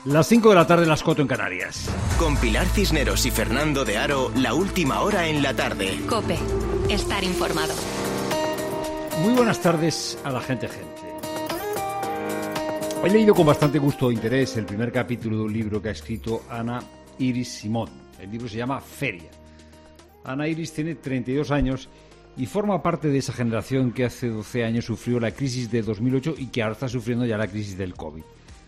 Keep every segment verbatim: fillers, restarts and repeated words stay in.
Las cinco de la tarde, las cuatro en Canarias. Con Pilar Cisneros y Fernando de Aro, la última hora en la tarde. COPE. Estar informado. Muy buenas tardes a la gente, gente. He leído con bastante gusto e interés el primer capítulo de un libro que ha escrito Ana Iris Simón. El libro se llama Feria. Ana Iris tiene treinta y dos años y forma parte de esa generación que hace doce años sufrió la crisis de dos mil ocho y que ahora está sufriendo ya la crisis del COVID.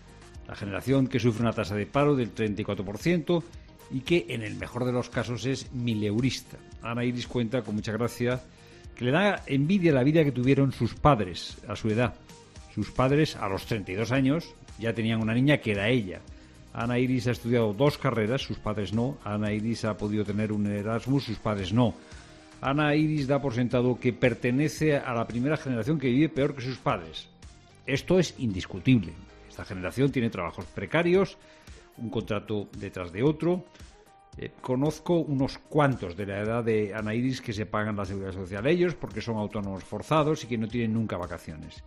La generación que sufre una tasa de paro del treinta y cuatro por ciento y que, en el mejor de los casos, es mileurista. Ana Iris cuenta, con mucha gracia, que le da envidia la vida que tuvieron sus padres a su edad. Sus padres, a los treinta y dos años, ya tenían una niña que era ella. Ana Iris ha estudiado dos carreras, sus padres no. Ana Iris ha podido tener un Erasmus, sus padres no. Ana Iris da por sentado que pertenece a la primera generación que vive peor que sus padres. Esto es indiscutible. Esta generación tiene trabajos precarios, un contrato detrás de otro. Eh, conozco unos cuantos de la edad de Ana Iris que se pagan la seguridad social ellos porque son autónomos forzados y que no tienen nunca vacaciones.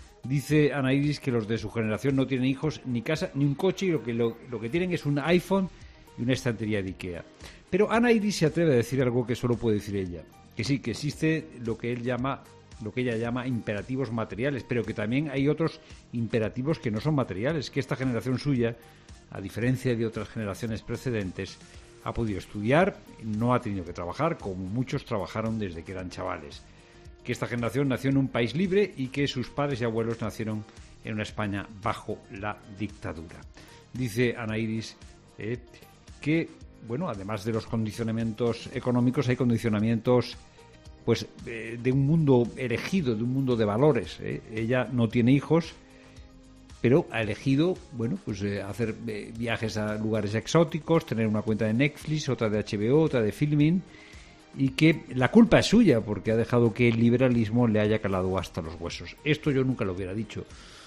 Dice Ana Iris que los de su generación no tienen hijos, ni casa, ni un coche y lo que, lo, lo que tienen es un iPhone y una estantería de Ikea. Pero Ana Iris se atreve a decir algo que solo puede decir ella, que sí, que existe lo que él llama... lo que ella llama imperativos materiales, pero que también hay otros imperativos que no son materiales, que esta generación suya, a diferencia de otras generaciones precedentes, ha podido estudiar, no ha tenido que trabajar, como muchos trabajaron desde que eran chavales, que esta generación nació en un país libre y que sus padres y abuelos nacieron en una España bajo la dictadura. Dice Ana Iris eh, que, bueno, además de los condicionamientos económicos, hay condicionamientos pues eh, de un mundo elegido, de un mundo de valores. ¿eh? Ella no tiene hijos, pero ha elegido, bueno, pues eh, hacer eh, viajes a lugares exóticos, tener una cuenta de Netflix, otra de H B O, otra de Filmin, y que la culpa es suya porque ha dejado que el liberalismo le haya calado hasta los huesos. Esto yo nunca lo hubiera dicho.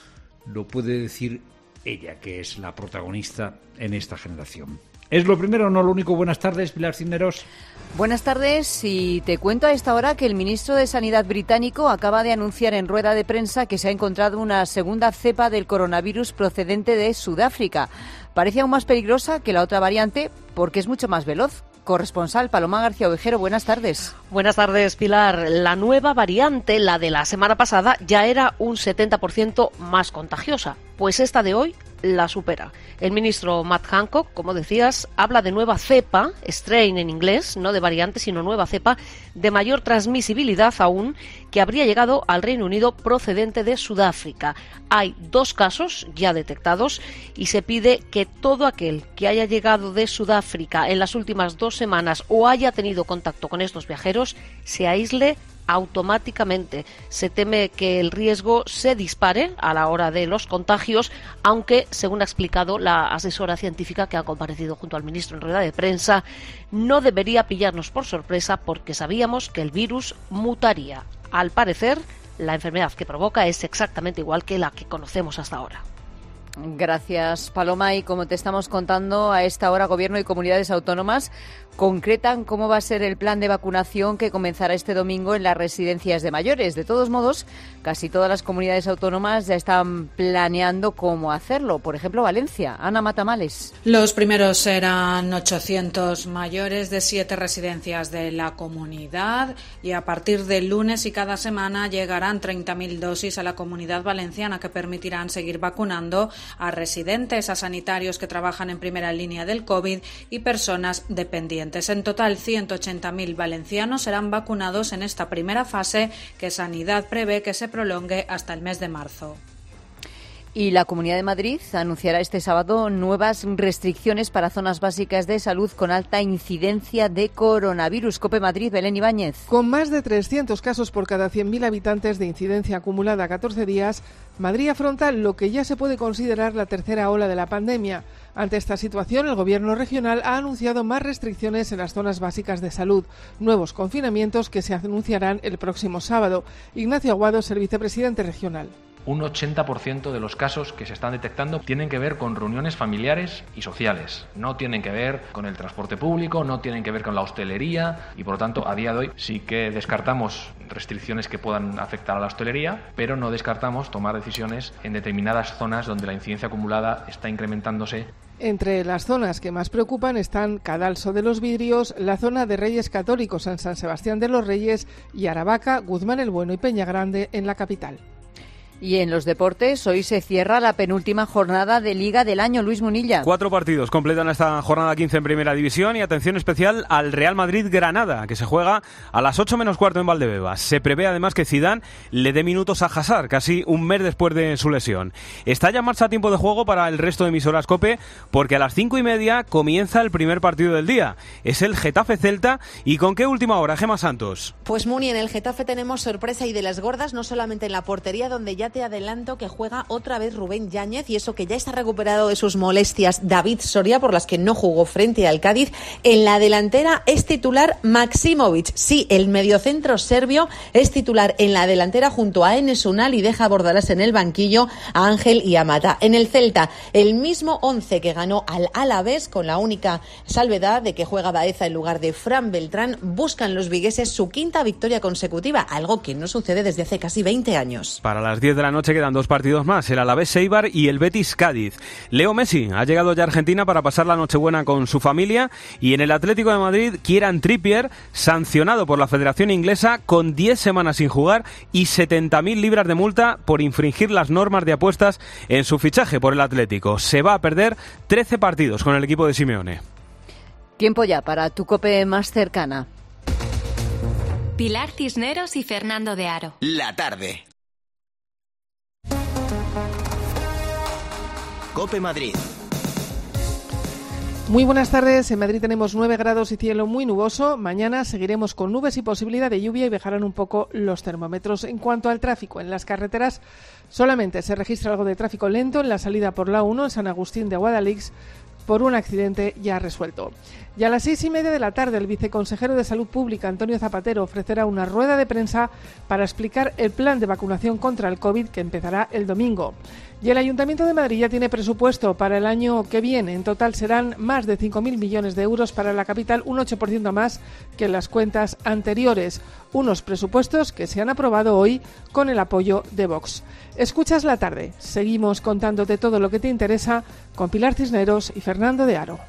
Lo puede decir ella, que es la protagonista en esta generación. ¿Es lo primero o no lo único? Buenas tardes, Pilar Cisneros. Buenas tardes, y te cuento a esta hora que el ministro de Sanidad británico acaba de anunciar en rueda de prensa que se ha encontrado una segunda cepa del coronavirus procedente de Sudáfrica. Parece aún más peligrosa que la otra variante porque es mucho más veloz. Corresponsal Paloma García Ovejero, buenas tardes. Buenas tardes, Pilar. La nueva variante, la de la semana pasada, ya era un setenta por ciento más contagiosa, pues esta de hoy la supera. El ministro Matt Hancock, como decías, habla de nueva cepa, strain en inglés, no de variante, sino nueva cepa, de mayor transmisibilidad aún, que habría llegado al Reino Unido procedente de Sudáfrica. Hay dos casos ya detectados y se pide que todo aquel que haya llegado de Sudáfrica en las últimas dos semanas o haya tenido contacto con estos viajeros se aísle automáticamente. Se teme que el riesgo se dispare a la hora de los contagios, aunque, según ha explicado la asesora científica que ha comparecido junto al ministro en rueda de prensa, no debería pillarnos por sorpresa porque sabíamos que el virus mutaría. Al parecer, la enfermedad que provoca es exactamente igual que la que conocemos hasta ahora. Gracias, Paloma. Y como te estamos contando, a esta hora Gobierno y comunidades autónomas concretan cómo va a ser el plan de vacunación que comenzará este domingo en las residencias de mayores. De todos modos, casi todas las comunidades autónomas ya están planeando cómo hacerlo. Por ejemplo, Valencia. Ana Matamales. Los primeros serán ochocientos mayores de siete residencias de la comunidad y a partir del lunes y cada semana llegarán treinta mil dosis a la Comunidad Valenciana que permitirán seguir vacunando a residentes, a sanitarios que trabajan en primera línea del COVID y personas dependientes. En total, ciento ochenta mil valencianos serán vacunados en esta primera fase que Sanidad prevé que se prolongue hasta el mes de marzo. Y la Comunidad de Madrid anunciará este sábado nuevas restricciones para zonas básicas de salud con alta incidencia de coronavirus. COPE Madrid, Belén Ibáñez. Con más de trescientos casos por cada cien mil habitantes de incidencia acumulada a catorce días, Madrid afronta lo que ya se puede considerar la tercera ola de la pandemia. Ante esta situación, el Gobierno regional ha anunciado más restricciones en las zonas básicas de salud, nuevos confinamientos que se anunciarán el próximo sábado. Ignacio Aguado es el vicepresidente regional. un ochenta por ciento de los casos que se están detectando tienen que ver con reuniones familiares y sociales. No tienen que ver con el transporte público, no tienen que ver con la hostelería y, por lo tanto, a día de hoy sí que descartamos restricciones que puedan afectar a la hostelería, pero no descartamos tomar decisiones en determinadas zonas donde la incidencia acumulada está incrementándose. Entre las zonas que más preocupan están Cadalso de los Vidrios, la zona de Reyes Católicos en San Sebastián de los Reyes y Aravaca, Guzmán el Bueno y Peñagrande en la capital. Y en los deportes, hoy se cierra la penúltima jornada de Liga del año. Luis Munilla. Cuatro partidos completan esta jornada quince en Primera División y atención especial al Real Madrid-Granada, que se juega a las ocho menos cuarto en Valdebebas. Se prevé además que Zidane le dé minutos a Hazard, casi un mes después de su lesión. Está ya en marcha tiempo de juego para el resto de emisoras COPE, porque a las cinco y media comienza el primer partido del día. Es el Getafe-Celta. ¿Y con qué última hora, Gemma Santos? Pues Muni, en el Getafe tenemos sorpresa y de las gordas, no solamente en la portería, donde ya te adelanto que juega otra vez Rubén Yáñez, y eso que ya está recuperado de sus molestias David Soria, por las que no jugó frente al Cádiz. En la delantera es titular Maksimovic. Sí, el mediocentro serbio es titular en la delantera junto a Enes Unal y deja a Bordalás en el banquillo a Ángel y a Mata. En el Celta, el mismo once que ganó al Alavés, con la única salvedad de que juega Baeza en lugar de Fran Beltrán. Buscan los vigueses su quinta victoria consecutiva, algo que no sucede desde hace casi veinte años. Para las diez de la noche quedan dos partidos más, el Alavés-Eibar y el Betis-Cádiz. Leo Messi ha llegado ya a Argentina para pasar la Nochebuena con su familia, y en el Atlético de Madrid, Kieran Trippier, sancionado por la Federación Inglesa con diez semanas sin jugar y setenta mil libras de multa por infringir las normas de apuestas en su fichaje por el Atlético. Se va a perder trece partidos con el equipo de Simeone. Tiempo ya para tu COPE más cercana. Pilar Cisneros y Fernando de Aro. La tarde. COPE Madrid. Muy buenas tardes. En Madrid tenemos nueve grados y cielo muy nuboso. Mañana seguiremos con nubes y posibilidad de lluvia y bajarán un poco los termómetros. En cuanto al tráfico, en las carreteras solamente se registra algo de tráfico lento en la salida por la uno en San Agustín de Guadalix por un accidente ya resuelto. Y a las seis y media de la tarde, el viceconsejero de Salud Pública, Antonio Zapatero, ofrecerá una rueda de prensa para explicar el plan de vacunación contra el COVID que empezará el domingo. Y el Ayuntamiento de Madrid ya tiene presupuesto para el año que viene. En total serán más de cinco mil millones de euros para la capital, un ocho por ciento más que en las cuentas anteriores. Unos presupuestos que se han aprobado hoy con el apoyo de Vox. Escuchas La Tarde. Seguimos contándote todo lo que te interesa con Pilar Cisneros y Fernando de Aro.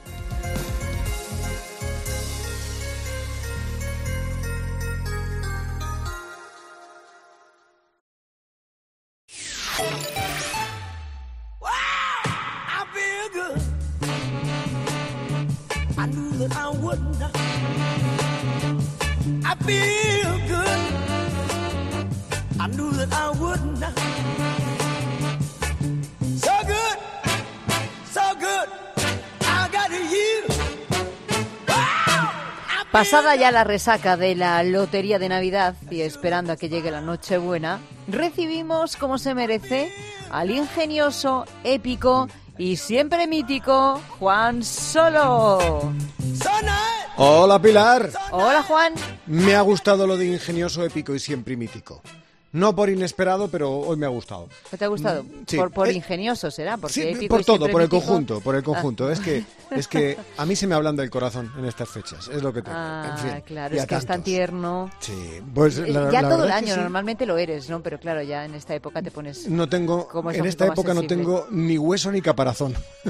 Pasada ya la resaca de la lotería de Navidad y esperando a que llegue la Nochebuena, recibimos, como se merece, al ingenioso, épico y siempre mítico Juan Solo. Hola, Pilar. Hola, Juan. Me ha gustado lo de ingenioso, épico y siempre mítico. No por inesperado, pero hoy me ha gustado. ¿Te ha gustado? Sí. Por, por eh, ingenioso será, porque sí, épico por y todo, siempre por el mítico. conjunto, por el conjunto. Ah. Es que es que a mí se me ablanda el corazón en estas fechas, es lo que tengo. Ah, en fin, claro, y es a que es tan tantos. tierno. Sí, pues la, ya la todo el verdad es año que sí. normalmente lo eres, ¿no? Pero claro, ya en esta época te pones. No tengo, como es en un esta poco más época no sensible. tengo ni hueso ni caparazón.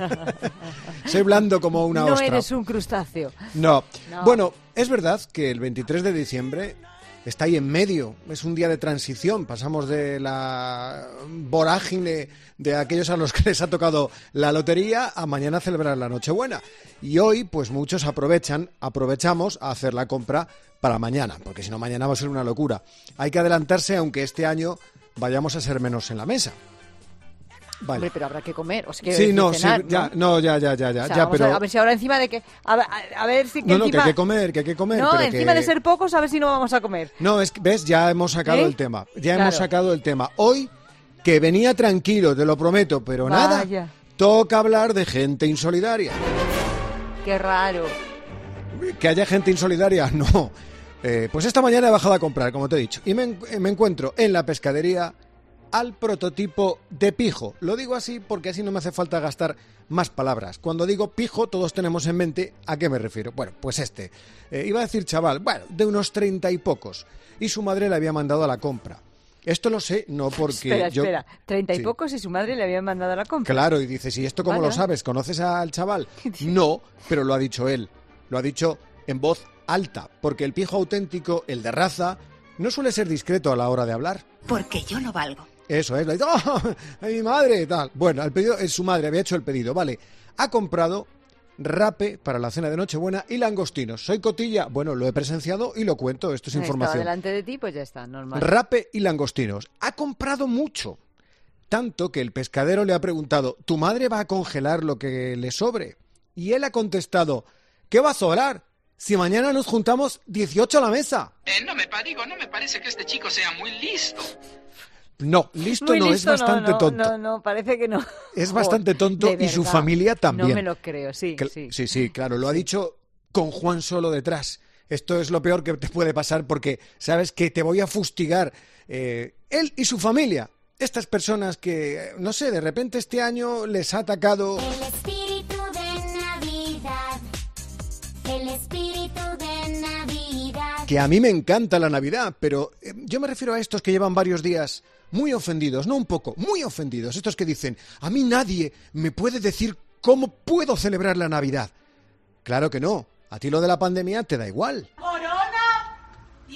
Soy blando como una no ostra. eres un crustáceo. No. No. Bueno, es verdad que el veintitrés de diciembre está ahí en medio, es un día de transición, pasamos de la vorágine de aquellos a los que les ha tocado la lotería a mañana celebrar la Nochebuena. Y hoy, pues muchos aprovechan, aprovechamos a hacer la compra para mañana, porque si no mañana va a ser una locura. Hay que adelantarse, aunque este año vayamos a ser menos en la mesa. Vale. Hombre, pero habrá que comer, o sea, Sí, no, cenar, sí, ya, no, ya, ya, ya, ya, O sea, ya, vamos pero a, a ver si ahora encima de que a, ver- a- a ver si que no, no, que encima hay que comer, que hay que comer. no, pero encima que- de ser pocos, a ver si no vamos a comer. No, es que, ves, ya hemos sacado ¿Eh? el tema. Ya Claro. hemos sacado el tema. Hoy, que venía tranquilo, te lo prometo, pero nada, Vaya. toca hablar de gente insolidaria. Qué raro. ¿Que haya gente insolidaria? No. Eh, pues esta mañana he bajado a comprar, como te he dicho, y me, en- me encuentro en la pescadería al prototipo de pijo. Lo digo así porque así no me hace falta gastar más palabras. Cuando digo pijo, todos tenemos en mente a qué me refiero. Bueno, pues este. Eh, iba a decir chaval, bueno, de unos treinta y pocos. Y su madre le había mandado a la compra. Esto lo sé, no porque espera, yo... Espera, treinta y sí. pocos y su madre le habían mandado a la compra. Claro, y dices, ¿y esto cómo vale. lo sabes? ¿Conoces al chaval? No, pero lo ha dicho él. Lo ha dicho en voz alta, porque el pijo auténtico, el de raza, no suele ser discreto a la hora de hablar. Porque yo no valgo. Eso es, ¡oh, mi madre! Tal. Bueno, el pedido es su madre, había hecho el pedido, vale. Ha comprado rape para la cena de Nochebuena y langostinos. ¿Soy cotilla? Bueno, lo he presenciado y lo cuento, esto es información. Estaba delante de ti, pues ya está, normal. Rape y langostinos. Ha comprado mucho. Tanto que el pescadero le ha preguntado, ¿tu madre va a congelar lo que le sobre? Y él ha contestado, ¿qué va a sobrar? Si mañana nos juntamos dieciocho a la mesa. Eh, no me digo, no me parece que este chico sea muy listo. No, listo Muy no, listo, es bastante no, no, tonto. No, no, parece que no. Es bastante tonto de y su verdad. familia también. No me lo creo, sí, Cl- sí. Sí, sí, claro, lo ha dicho con Juan Solo detrás. Esto es lo peor que te puede pasar porque sabes que te voy a fustigar. Eh, él y su familia. Estas personas que, no sé, de repente este año les ha atacado... El espíritu de Navidad. El espíritu de Navidad. Que a mí me encanta la Navidad, pero eh, yo me refiero a estos que llevan varios días muy ofendidos, no un poco, muy ofendidos. Estos que dicen, a mí nadie me puede decir cómo puedo celebrar la Navidad. Claro que no, a ti lo de la pandemia te da igual. ¡Corona!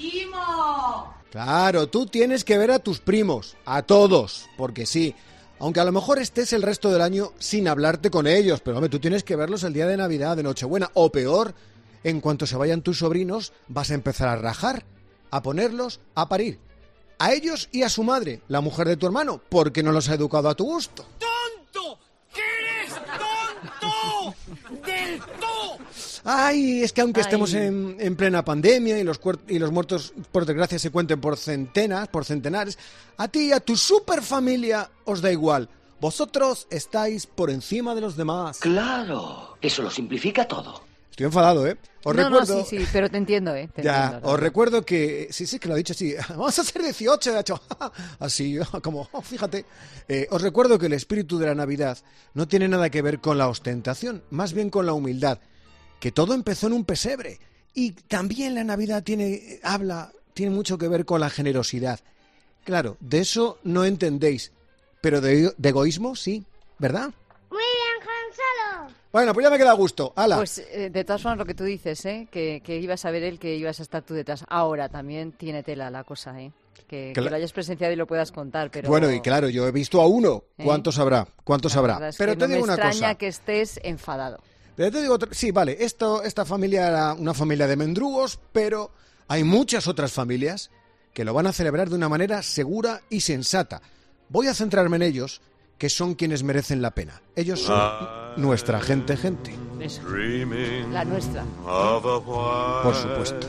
¡Timo! Claro, tú tienes que ver a tus primos, a todos, porque sí. Aunque a lo mejor estés el resto del año sin hablarte con ellos, pero hombre, tú tienes que verlos el día de Navidad, de Nochebuena, o peor, en cuanto se vayan tus sobrinos, vas a empezar a rajar, a ponerlos a parir. A ellos y a su madre, la mujer de tu hermano, porque no los ha educado a tu gusto. ¡Tonto! ¿Qué eres tonto? ¡Del todo! Ay, es que aunque Ay. estemos en, en plena pandemia y los, cuer- y los muertos, por desgracia, se cuenten por centenas, por centenares, a ti y a tu superfamilia os da igual. Vosotros estáis por encima de los demás. Claro, eso lo simplifica todo. Estoy enfadado, ¿eh? Os no, recuerdo... no, sí, sí, pero te entiendo, ¿eh? Te Ya, entiendo, os recuerdo que... Sí, sí, que lo ha dicho así. Vamos a hacer dieciocho, de hecho. Así, como, oh, fíjate. Eh, os recuerdo que el espíritu de la Navidad no tiene nada que ver con la ostentación, más bien con la humildad. Que todo empezó en un pesebre. Y también la Navidad tiene, habla, tiene mucho que ver con la generosidad. Claro, de eso no entendéis. Pero de, de egoísmo, sí, ¿verdad? Muy bien, Gonzalo. Bueno, pues ya me queda a gusto. ¡Hala! Pues eh, de todas formas lo que tú dices, ¿eh? Que, que ibas a ver él, que ibas a estar tú detrás. Ahora también tiene tela la cosa, ¿eh? Que, Cla- que lo hayas presenciado y lo puedas contar, pero... Bueno, y claro, yo he visto a uno. ¿Eh? ¿Cuántos habrá? ¿Cuántos la habrá? verdad es Pero que te no digo me una extraña cosa. que estés enfadado. Pero te digo otra- sí, vale, esto, esta familia era una familia de mendrugos, pero hay muchas otras familias que lo van a celebrar de una manera segura y sensata. Voy a centrarme en ellos, que son quienes merecen la pena. Ellos son nuestra gente, gente. Eso. La nuestra. Por supuesto.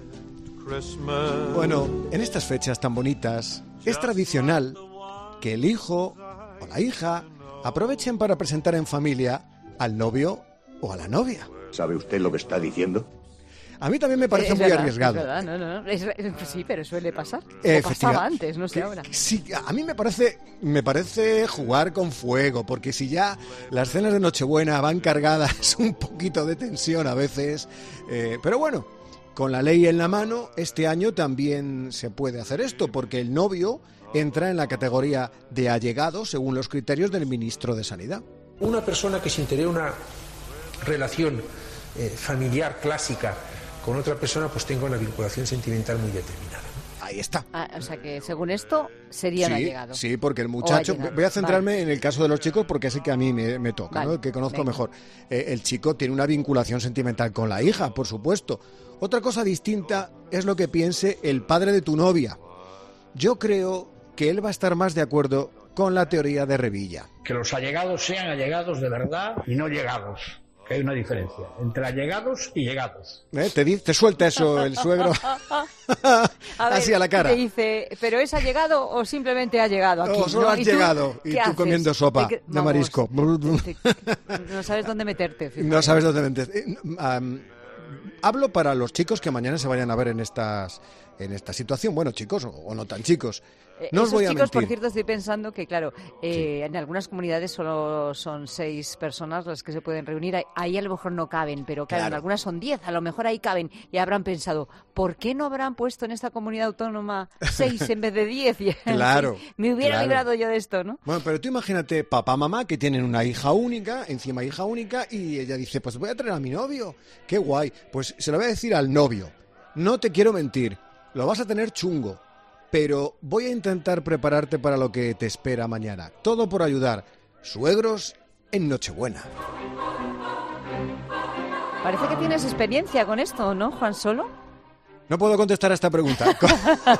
Bueno, en estas fechas tan bonitas, es tradicional que el hijo o la hija aprovechen para presentar en familia al novio o a la novia. ¿Sabe usted lo que está diciendo? A mí también me parece Es muy verdad, arriesgado. Es verdad, no, no, no. Es- pues sí, pero suele pasar. O Efectiva- pasaba antes, no sé que- ahora. Sí, a mí me parece, me parece jugar con fuego, porque si ya las cenas de Nochebuena van cargadas un poquito de tensión a veces, eh, pero bueno, con la ley en la mano, este año también se puede hacer esto, porque el novio entra en la categoría de allegado según los criterios del ministro de Sanidad. Una persona que sin tener una relación eh, familiar clásica con otra persona, pues tenga una vinculación sentimental muy determinada. Ahí está. Ah, o sea que según esto serían Sí, allegados. sí, porque el O muchacho... allegados, Voy a centrarme vale. en el caso de los chicos porque es el que a mí me, me toca, Vale, ¿no? El que conozco venga. mejor. Eh, el chico tiene una vinculación sentimental con la hija, por supuesto. Otra cosa distinta es lo que piense el padre de tu novia. Yo creo que él va a estar más de acuerdo con la teoría de Revilla. Que los allegados sean allegados de verdad y no llegados. Que hay una diferencia entre allegados y llegados. ¿Eh? ¿Te, di- te suelta eso el suegro A ver, así a la cara? Te dice, ¿pero es allegado o simplemente ha llegado aquí? O solo ¿no? has ¿Y tú llegado y qué tú haces? comiendo sopa ¿De qué- de vamos, marisco. te- no sabes dónde meterte. fíjate. No sabes dónde metes. Eh, am, hablo para los chicos que mañana se vayan a ver en estas en esta situación. Bueno, chicos, o, o no tan chicos. No Esos os voy a chicos, mentir. por cierto, estoy pensando que, claro, eh, sí. en algunas comunidades solo son seis personas las que se pueden reunir. Ahí a lo mejor no caben, pero claro, claro. en algunas son diez, a lo mejor ahí caben. Y habrán pensado, ¿por qué no habrán puesto en esta comunidad autónoma seis en vez de diez? Claro. Me hubiera claro. librado yo de esto, ¿no? Bueno, pero tú imagínate papá, mamá, que tienen una hija única, encima hija única, y ella dice, pues voy a traer a mi novio. ¡Qué guay! Pues se lo voy a decir al novio. No te quiero mentir, lo vas a tener chungo. Pero voy a intentar prepararte para lo que te espera mañana. Todo por ayudar. Suegros en Nochebuena. Parece que tienes experiencia con esto, ¿no, Juan Solo? No puedo contestar a esta pregunta. Con,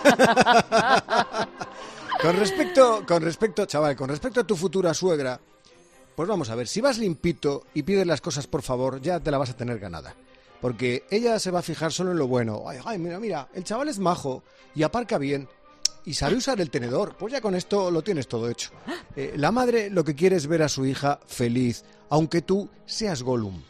con respecto, con respecto, chaval, con respecto a tu futura suegra, pues vamos a ver, si vas limpito y pides las cosas por favor, ya te la vas a tener ganada. Porque ella se va a fijar solo en lo bueno. Ay, ay, mira, mira, el chaval es majo y aparca bien. Y sabe usar el tenedor, pues ya con esto lo tienes todo hecho. Eh, la madre lo que quiere es ver a su hija feliz, aunque tú seas Gollum.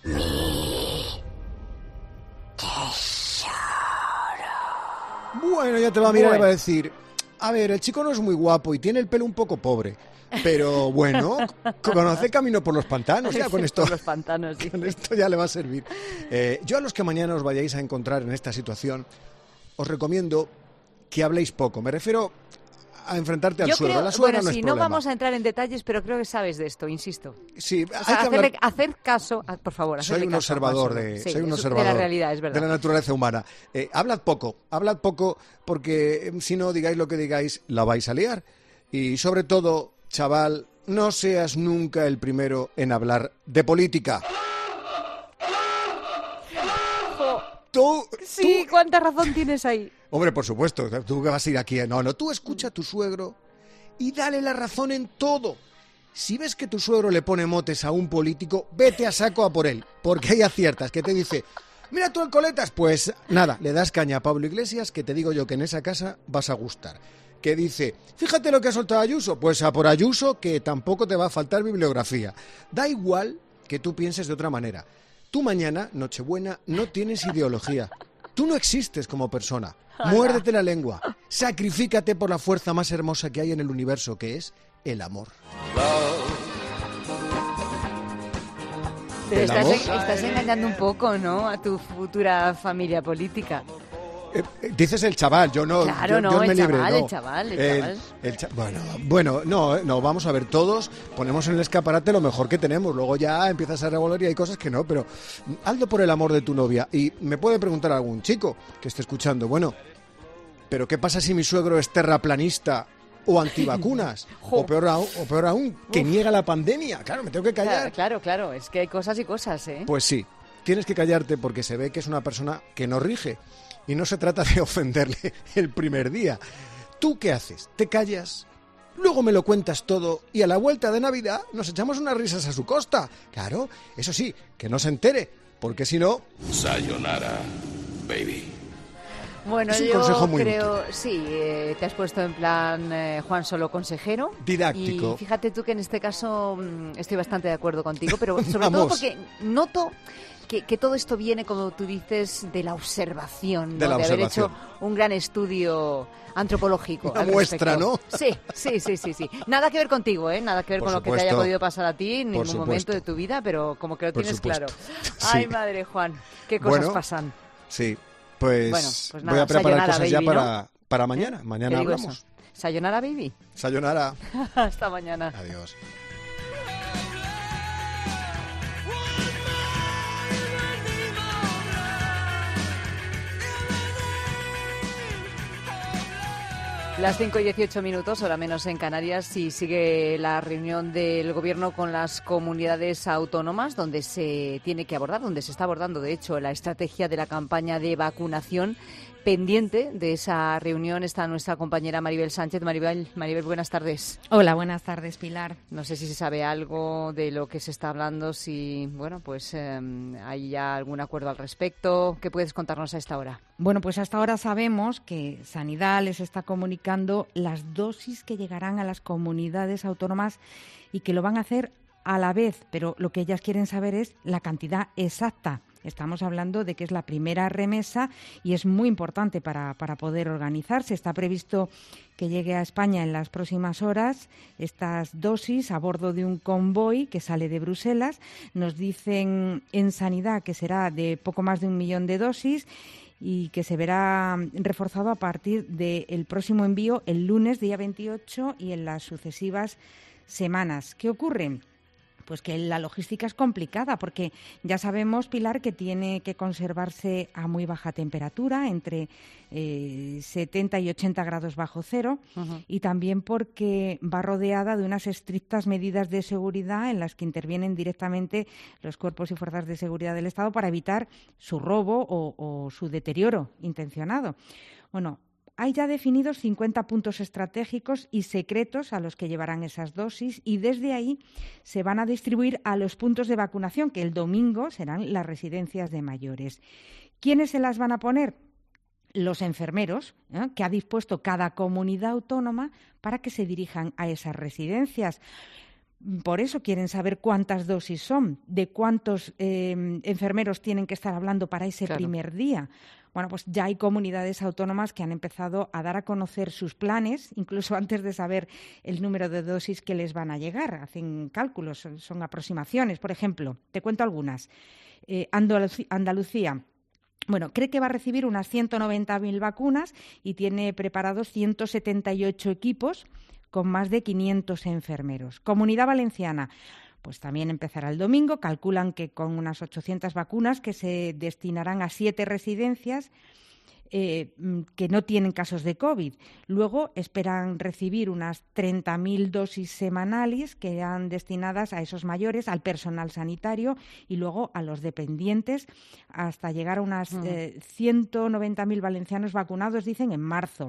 Bueno, ya te va a mirar bueno. y va a decir, a ver, el chico no es muy guapo y tiene el pelo un poco pobre, pero bueno, conoce camino por los pantanos, ya con esto, por los pantanos, sí. con esto ya le va a servir. Eh, yo a los que mañana os vayáis a encontrar en esta situación, os recomiendo que habléis poco. Me refiero a enfrentarte al Yo suegro. Creo, la suegra bueno, no es sí, problema. No vamos a entrar en detalles, pero creo que sabes de esto, insisto. Sí, o sea, hay que hacerle, hablar... hacer caso, por favor. Soy un caso, observador, de, sí, soy un observador de la realidad, es verdad. De la naturaleza humana. Eh, hablad poco, hablad poco, porque eh, si no digáis lo que digáis, la vais a liar. Y sobre todo, chaval, no seas nunca el primero en hablar de política. Tú, sí, tú... ¿cuánta razón tienes ahí? Hombre, por supuesto, tú que vas a ir aquí. No, no, tú escucha a tu suegro y dale la razón en todo. Si ves que tu suegro le pone motes a un político, vete a saco a por él, porque hay aciertas que te dice, mira tú el coletas, pues nada, le das caña a Pablo Iglesias, que te digo yo que en esa casa vas a gustar. Que dice, fíjate lo que ha soltado Ayuso, pues a por Ayuso que tampoco te va a faltar bibliografía. Da igual que tú pienses de otra manera. Tú mañana, Nochebuena, no tienes ideología. Tú no existes como persona. Muérdete la lengua. Sacrifícate por la fuerza más hermosa que hay en el universo, que es el amor. Pero estás, estás engañando un poco, ¿no?, a tu futura familia política. Eh, dices el chaval, yo no. Claro, yo, no, Dios me el, libre, chaval, no. el chaval, el el, chaval. El cha bueno, bueno, no, no, vamos a ver, todos ponemos en el escaparate lo mejor que tenemos, luego ya empiezas a revolver y hay cosas que no, pero hazlo por el amor de tu novia. Y me puede preguntar algún chico que esté escuchando, bueno, pero ¿qué pasa si mi suegro es terraplanista o antivacunas? o, peor aún, o peor aún, que Uf. niega la pandemia. Claro, me tengo que callar. Claro, claro, claro, es que hay cosas y cosas, ¿eh? Pues sí, tienes que callarte porque se ve que es una persona que no rige. Y no se trata de ofenderle el primer día. ¿Tú qué haces? ¿Te callas? Luego me lo cuentas todo y a la vuelta de Navidad nos echamos unas risas a su costa. Claro, eso sí, que no se entere, porque si no... Sayonara, baby. Bueno, es un yo consejo muy creo, útil. sí, eh, te has puesto en plan eh, Juan Solo consejero. Didáctico. Y fíjate tú que en este caso mmm, estoy bastante de acuerdo contigo, pero sobre todo porque noto... Que, que todo esto viene, como tú dices, de la observación, ¿no? de, la de observación. haber hecho un gran estudio antropológico. Una muestra, respecto. ¿no? Sí, sí, sí, sí, sí. Nada que ver contigo, ¿eh? Nada que ver Por con supuesto. lo que te haya podido pasar a ti en Por ningún supuesto. momento de tu vida, pero como que lo Por tienes supuesto. claro. Sí. Ay, madre Juan, qué cosas bueno, pasan. Sí, pues, bueno, pues nada, voy a preparar sayonara, cosas baby, ya ¿no? para, para mañana. ¿Eh? Mañana hablamos. Eso? Sayonara, baby. Sayonara. Hasta mañana. Adiós. Las cinco y dieciocho minutos, hora menos en Canarias, y sigue la reunión del Gobierno con las comunidades autónomas, donde se tiene que abordar, donde se está abordando, de hecho, la estrategia de la campaña de vacunación. Pendiente de esa reunión está nuestra compañera Maribel Sánchez. Maribel, Maribel, buenas tardes. Hola, buenas tardes, Pilar. No sé si se sabe algo de lo que se está hablando, si, bueno, pues eh, hay ya algún acuerdo al respecto. ¿Qué puedes contarnos a esta hora? Bueno, pues hasta ahora sabemos que Sanidad les está comunicando las dosis que llegarán a las comunidades autónomas y que lo van a hacer a la vez, pero lo que ellas quieren saber es la cantidad exacta. Estamos hablando de que es la primera remesa y es muy importante para, para poder organizarse. Está previsto que llegue a España en las próximas horas estas dosis a bordo de un convoy que sale de Bruselas. Nos dicen en Sanidad que será de poco más de un millón de dosis y que se verá reforzado a partir del próximo envío el lunes, día veintiocho, y en las sucesivas semanas. ¿Qué ocurre? Pues que la logística es complicada porque ya sabemos, Pilar, que tiene que conservarse a muy baja temperatura, entre eh, setenta y ochenta grados bajo cero, uh-huh. y también porque va rodeada de unas estrictas medidas de seguridad en las que intervienen directamente los cuerpos y fuerzas de seguridad del Estado para evitar su robo o, o su deterioro intencionado. Bueno, hay ya definidos cincuenta puntos estratégicos y secretos a los que llevarán esas dosis y desde ahí se van a distribuir a los puntos de vacunación, que el domingo serán las residencias de mayores. ¿Quiénes se las van a poner? Los enfermeros, ¿eh? que ha dispuesto cada comunidad autónoma para que se dirijan a esas residencias. Por eso quieren saber cuántas dosis son, de cuántos eh, enfermeros tienen que estar hablando para ese claro. primer día. Bueno, pues ya hay comunidades autónomas que han empezado a dar a conocer sus planes, incluso antes de saber el número de dosis que les van a llegar. Hacen cálculos, son, son aproximaciones. Por ejemplo, te cuento algunas. Eh, Andalucía, Andalucía Bueno, cree que va a recibir unas ciento noventa mil vacunas y tiene preparados ciento setenta y ocho equipos con más de quinientos enfermeros. Comunidad Valenciana, pues también empezará el domingo. Calculan que con unas ochocientas vacunas que se destinarán a siete residencias eh, que no tienen casos de COVID. Luego esperan recibir unas treinta mil dosis semanales que irán destinadas a esos mayores, al personal sanitario y luego a los dependientes, hasta llegar a unas mm. eh, ciento noventa mil valencianos vacunados, dicen, en marzo.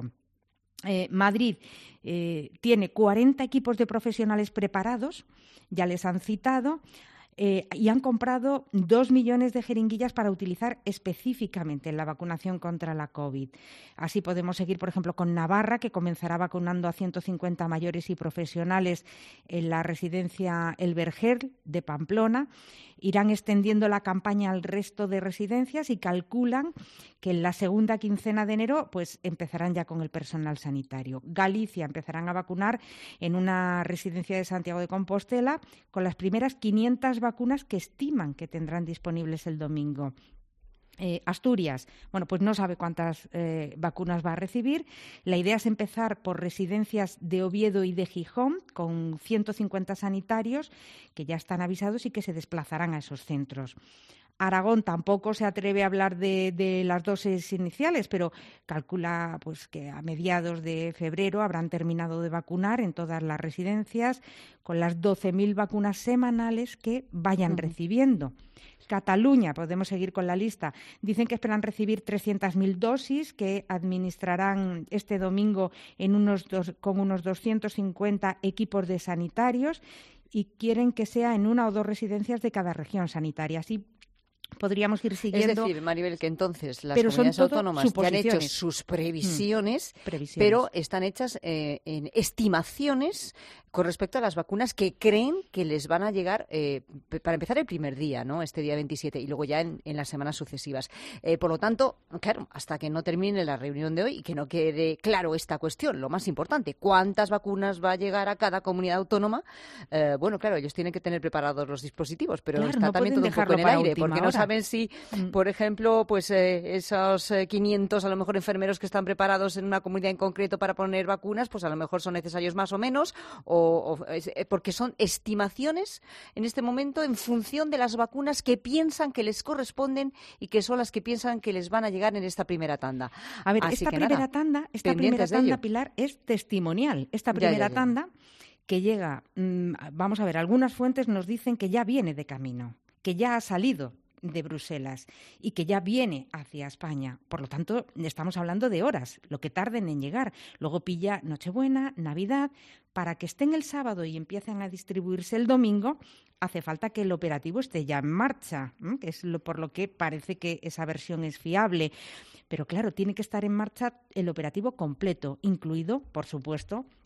Eh, Madrid eh, tiene cuarenta equipos de profesionales preparados, ya les han citado, eh, y han comprado dos millones de jeringuillas para utilizar específicamente en la vacunación contra la COVID. Así podemos seguir, por ejemplo, con Navarra, que comenzará vacunando a ciento cincuenta mayores y profesionales en la residencia El Verger de Pamplona. Irán extendiendo la campaña al resto de residencias y calculan que en la segunda quincena de enero pues empezarán ya con el personal sanitario. Galicia empezarán a vacunar en una residencia de Santiago de Compostela con las primeras quinientas vacunas que estiman que tendrán disponibles el domingo. Eh, Asturias, bueno, pues no sabe cuántas eh, vacunas va a recibir. La idea es empezar por residencias de Oviedo y de Gijón, con ciento cincuenta sanitarios que ya están avisados y que se desplazarán a esos centros. Aragón tampoco se atreve a hablar de, de las dosis iniciales, pero calcula pues que a mediados de febrero habrán terminado de vacunar en todas las residencias con las doce mil vacunas semanales que vayan uh-huh. recibiendo. Cataluña, podemos seguir con la lista, dicen que esperan recibir trescientas mil dosis que administrarán este domingo en unos dos, con unos doscientos cincuenta equipos de sanitarios y quieren que sea en una o dos residencias de cada región sanitaria. Así podríamos ir siguiendo. Es decir, Maribel, que entonces las comunidades autónomas ya han hecho sus previsiones, mm, previsiones. pero están hechas eh, en estimaciones con respecto a las vacunas que creen que les van a llegar, eh, para empezar el primer día, ¿no? Este día veintisiete, y luego ya en, en las semanas sucesivas. Eh, por lo tanto, claro, hasta que no termine la reunión de hoy y que no quede claro esta cuestión, lo más importante, ¿cuántas vacunas va a llegar a cada comunidad autónoma? Eh, bueno, claro, ellos tienen que tener preparados los dispositivos, pero claro, está no también todo un poco en el aire, porque no hora. saben si, mm. por ejemplo, pues eh, esos eh, quinientos, a lo mejor, enfermeros que están preparados en una comunidad en concreto para poner vacunas, pues a lo mejor son necesarios más o menos, o, o eh, porque son estimaciones en este momento en función de las vacunas que piensan que les corresponden y que son las que piensan que les van a llegar en esta primera tanda. A ver, Así esta que primera nada, tanda, esta primera tanda, Pilar, es testimonial. Esta primera ya, ya, ya. tanda que llega, mmm, vamos a ver, algunas fuentes nos dicen que ya viene de camino, que ya ha salido de Bruselas y que ya viene hacia España. Por lo tanto, estamos hablando de horas, lo que tarden en llegar. Luego pilla Nochebuena, Navidad. Para que estén el sábado y empiecen a distribuirse el domingo, hace falta que el operativo esté ya en marcha, ¿eh? que es lo, por lo que parece que esa versión es fiable. Pero claro, tiene que estar en marcha el operativo completo, incluido, por supuesto,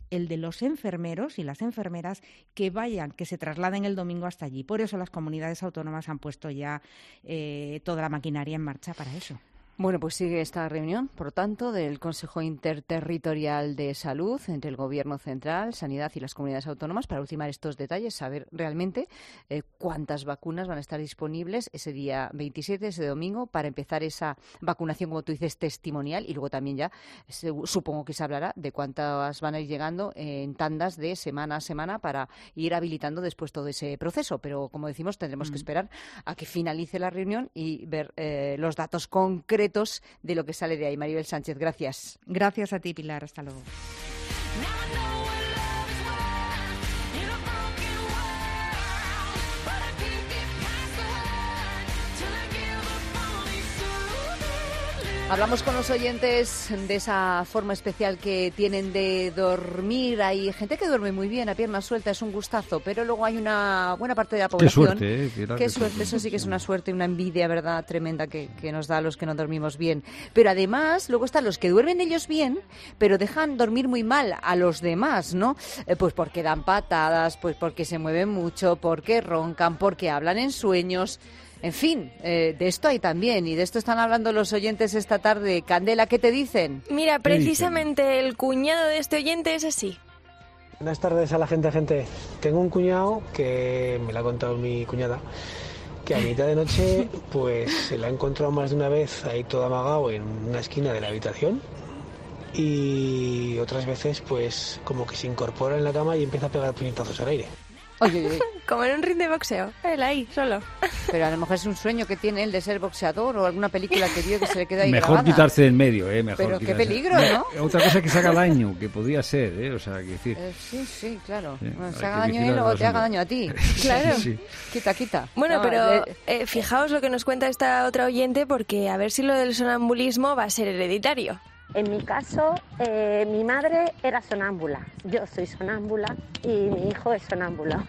el de los enfermeros y las enfermeras que vayan, que se trasladen el domingo hasta allí. Por eso las comunidades autónomas han puesto ya eh, toda la maquinaria en marcha para eso. Bueno, pues sigue esta reunión, por tanto, del Consejo Interterritorial de Salud entre el Gobierno Central, Sanidad y las comunidades autónomas para ultimar estos detalles, saber realmente eh, cuántas vacunas van a estar disponibles ese día veintisiete, ese domingo, para empezar esa vacunación, como tú dices, testimonial, y luego también ya se, supongo que se hablará de cuántas van a ir llegando en tandas de semana a semana para ir habilitando después todo ese proceso. Pero, como decimos, tendremos mm. que esperar a que finalice la reunión y ver eh, los datos concretos de lo que sale de ahí. Maribel Sánchez, gracias. Gracias a ti, Pilar. Hasta luego. Hablamos con los oyentes de esa forma especial que tienen de dormir. Hay gente que duerme muy bien a pierna suelta, es un gustazo, pero luego hay una buena parte de la población. Qué suerte, ¿eh? Qué, qué suerte, eso sí que es una suerte y una envidia, ¿verdad?, tremenda que, que nos da a los que no dormimos bien. Pero además, luego están los que duermen ellos bien, pero dejan dormir muy mal a los demás, ¿no? Eh, pues porque dan patadas, pues porque se mueven mucho, porque roncan, porque hablan en sueños. En fin, eh, de esto hay también, y de esto están hablando los oyentes esta tarde. Candela, ¿qué te dicen? Mira, precisamente el cuñado de este oyente es así. Buenas tardes a la gente, gente. Tengo un cuñado que me lo ha contado mi cuñada, que a mitad de noche pues se la ha encontrado más de una vez ahí todo amagado en una esquina de la habitación, y otras veces pues como que se incorpora en la cama y empieza a pegar puñetazos al aire. Oye, oye. Como en un ring de boxeo, él ahí, solo. Pero a lo mejor es un sueño que tiene él de ser boxeador o alguna película que vio que se le queda ahí Mejor grabada. quitarse del medio, ¿eh? Mejor Pero quitarse. qué peligro, ¿no? Otra cosa que se haga daño, que podría ser, ¿eh? O sea, que decir... Eh, sí, sí, claro. Sí, bueno, se hay haga que daño a él vigilar o el te haga asunto. daño a ti. Claro. Sí, sí. Quita, quita. Bueno, No, pero eh, eh, fijaos lo que nos cuenta esta otra oyente, porque a ver si lo del sonambulismo va a ser hereditario. En mi caso, eh, mi madre era sonámbula, yo soy sonámbula y mi hijo es sonámbulo.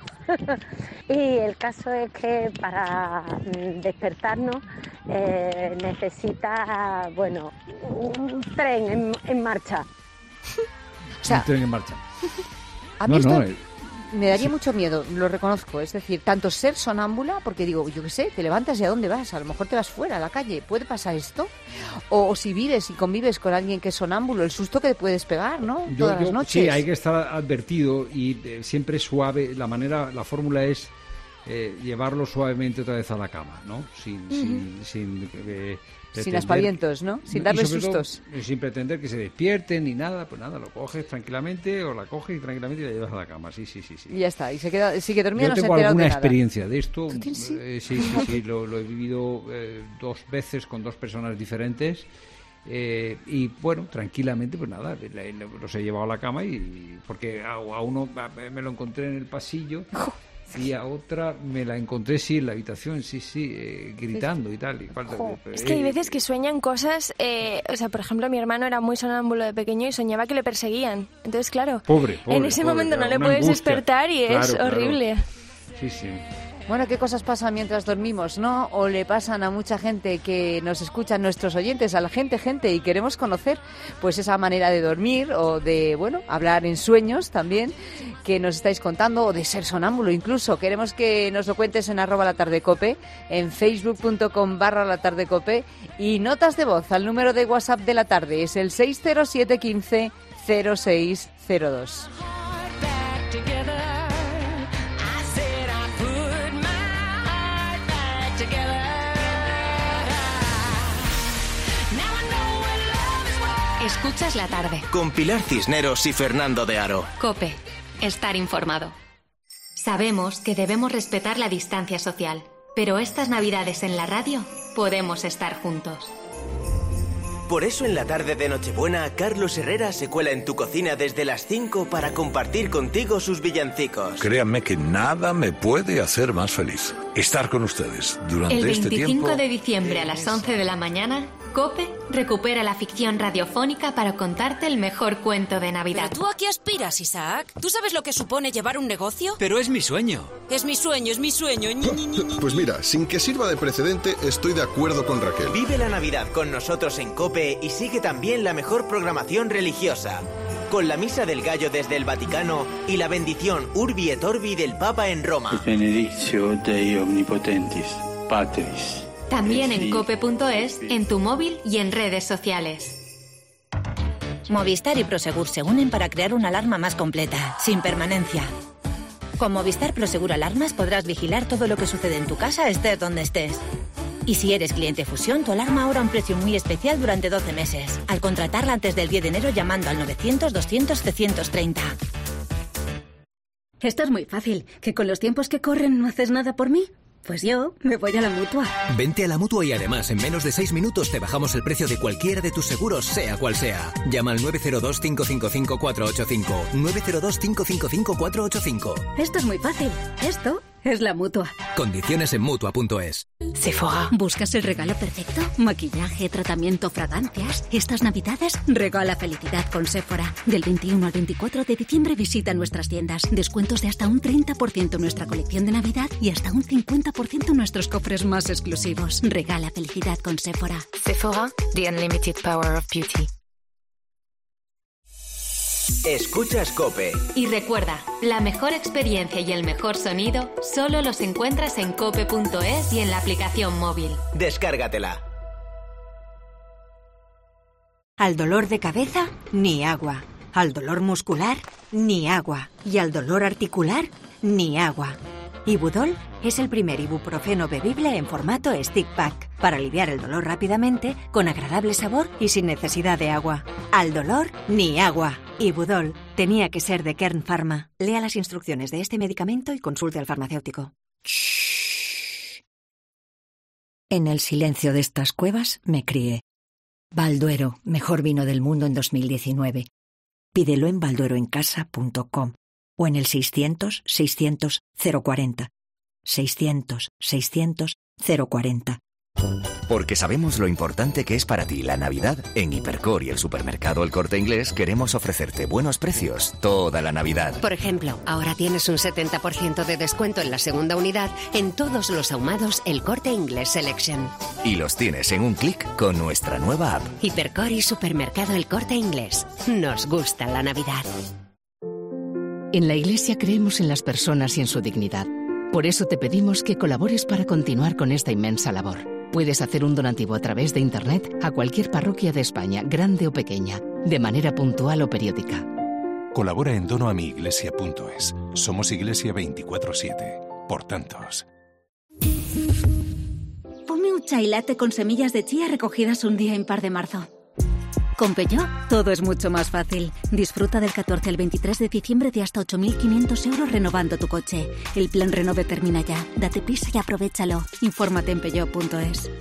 Y el caso es que para despertarnos eh, necesita, bueno, un tren en, en marcha. O sea, un tren en marcha. A mí No, esto no, eh, me daría mucho miedo, lo reconozco. Es decir, tanto ser sonámbula, porque digo, yo qué sé, te levantas y ¿a dónde vas? A lo mejor te vas fuera, a la calle. ¿Puede pasar esto? O, o si vives y convives con alguien que es sonámbulo, el susto que te puedes pegar, ¿no? Yo- Todas yo- las noches. Sí, hay que estar advertido y eh, siempre suave. La manera, la fórmula es eh, llevarlo suavemente otra vez a la cama, ¿no? Sin, Ujú. sin, sin, eh, Sin pretender- aspavientos, ¿no? Sin Y darles sobre todo, sustos. eh, sin pretender que se despierten ni nada, pues nada, lo coges tranquilamente o la coges y tranquilamente y la llevas a la cama. Sí, sí, sí, sí. Y ya está, y se queda, sigue dormida, Yo no se ha tengo enterado alguna de nada. experiencia de esto. ¿Tú tienes, sí? Eh, sí, sí, sí, lo, lo he vivido eh, dos veces con dos personas diferentes. Eh, y bueno, tranquilamente, pues nada, le- le- los he llevado a la cama y porque a, a uno a- me lo encontré en el pasillo y a otra me la encontré sí en la habitación, sí, sí, eh, gritando y tal. Y cual, Es que hay veces que sueñan cosas, eh, o sea, por ejemplo, mi hermano era muy sonámbulo de pequeño y soñaba que le perseguían. Entonces, claro, Pobre, pobre, en ese pobre, momento no claro, le una puedes angustia. despertar y Claro, es claro. horrible. Sí, sí. Bueno, ¿qué cosas pasan mientras dormimos, no? O le pasan a mucha gente que nos escuchan, nuestros oyentes, a la gente, gente, y queremos conocer pues esa manera de dormir o de, bueno, hablar en sueños también, que nos estáis contando, o de ser sonámbulo incluso. Queremos que nos lo cuentes en arroba la tarde cope, en facebook.com barra la tarde cope, y notas de voz al número de WhatsApp de la tarde, es el seis cero siete uno cinco cero seis cero dos. Escuchas la tarde. Con Pilar Cisneros y Fernando de Aro. Cope. Estar informado. Sabemos que debemos respetar la distancia social, pero estas Navidades en la radio podemos estar juntos. Por eso en la tarde de Nochebuena, Carlos Herrera se cuela en tu cocina desde las cinco para compartir contigo sus villancicos. Créanme que nada me puede hacer más feliz. Estar con ustedes durante El este veinticinco tiempo. de diciembre a las once de la mañana, Cope recupera la ficción radiofónica para contarte el mejor cuento de Navidad. ¿Pero tú a qué aspiras, Isaac? ¿Tú sabes lo que supone llevar un negocio? Pero es mi sueño. Es mi sueño, es mi sueño. Ñi, ñi, ñi, ñi. Pues mira, sin que sirva de precedente, estoy de acuerdo con Raquel. Vive la Navidad con nosotros en Cope y sigue también la mejor programación religiosa. con la misa del gallo desde el Vaticano y la bendición Urbi et Orbi del Papa en Roma. Benedictio Dei Omnipotentis, Patris. También en cope punto es, en tu móvil y en redes sociales. Movistar y Prosegur se unen para crear una alarma más completa, sin permanencia. Con Movistar Prosegur Alarmas podrás vigilar todo lo que sucede en tu casa, estés donde estés. Y si eres cliente Fusión, tu alarma ahora a un precio muy especial durante doce meses. Al contratarla antes del diez de enero llamando al novecientos, doscientos, trescientos treinta. Esto es muy fácil. ¿Que con los tiempos que corren no haces nada por mí? Pues yo me voy a la Mutua. Vente a la Mutua y además en menos de seis minutos te bajamos el precio de cualquiera de tus seguros, sea cual sea. Llama al nueve cero dos, cinco cinco cinco, cuatro ocho cinco. nueve cero dos, cinco cinco cinco, cuatro ocho cinco. Esto es muy fácil. Esto es la Mutua. Condiciones en Mutua punto es. Sephora. ¿Buscas el regalo perfecto? Maquillaje, tratamiento, fragancias. Estas navidades regala felicidad con Sephora. Del veintiuno al veinticuatro de diciembre visita nuestras tiendas. Descuentos de hasta un treinta por ciento en nuestra colección de Navidad y hasta un cincuenta por ciento en nuestros cofres más exclusivos. Regala felicidad con Sephora. Sephora, the unlimited power of beauty. Escuchas COPE. Y recuerda, la mejor experiencia y el mejor sonido solo los encuentras en cope punto es y en la aplicación móvil. Descárgatela. Al dolor de cabeza, ni agua. Al dolor muscular, ni agua. Y al dolor articular, ni agua. Ibudol es el primer ibuprofeno bebible en formato stick pack para aliviar el dolor rápidamente, con agradable sabor y sin necesidad de agua. Al dolor, ni agua. Ibudol tenía que ser de Kern Pharma. Lea las instrucciones de este medicamento y consulte al farmacéutico. Shh. En el silencio de estas cuevas me crié. Balduero, mejor vino del mundo en dos mil diecinueve. Pídelo en baldueroencasa punto com o en el seiscientos, seiscientos, cero cuarenta. seiscientos, seiscientos, cero cuarenta. Porque sabemos lo importante que es para ti la Navidad, en Hipercor y el supermercado El Corte Inglés queremos ofrecerte buenos precios toda la Navidad. Por ejemplo, ahora tienes un setenta por ciento de descuento en la segunda unidad en todos los ahumados El Corte Inglés Selection. Y los tienes en un clic con nuestra nueva app. Hipercor y supermercado El Corte Inglés. Nos gusta la Navidad. En la Iglesia creemos en las personas y en su dignidad. Por eso te pedimos que colabores para continuar con esta inmensa labor. Puedes hacer un donativo a través de Internet a cualquier parroquia de España, grande o pequeña, de manera puntual o periódica. Colabora en donoamiiglesia punto es. Somos Iglesia veinticuatro siete. Por tantos. Ponme un chai latte con semillas de chía recogidas un día impar de marzo. Con Peugeot, todo es mucho más fácil. Disfruta del catorce al veintitrés de diciembre de hasta ocho mil quinientos euros renovando tu coche. El plan Renove termina ya. Date prisa y aprovéchalo. Infórmate en peugeot punto es.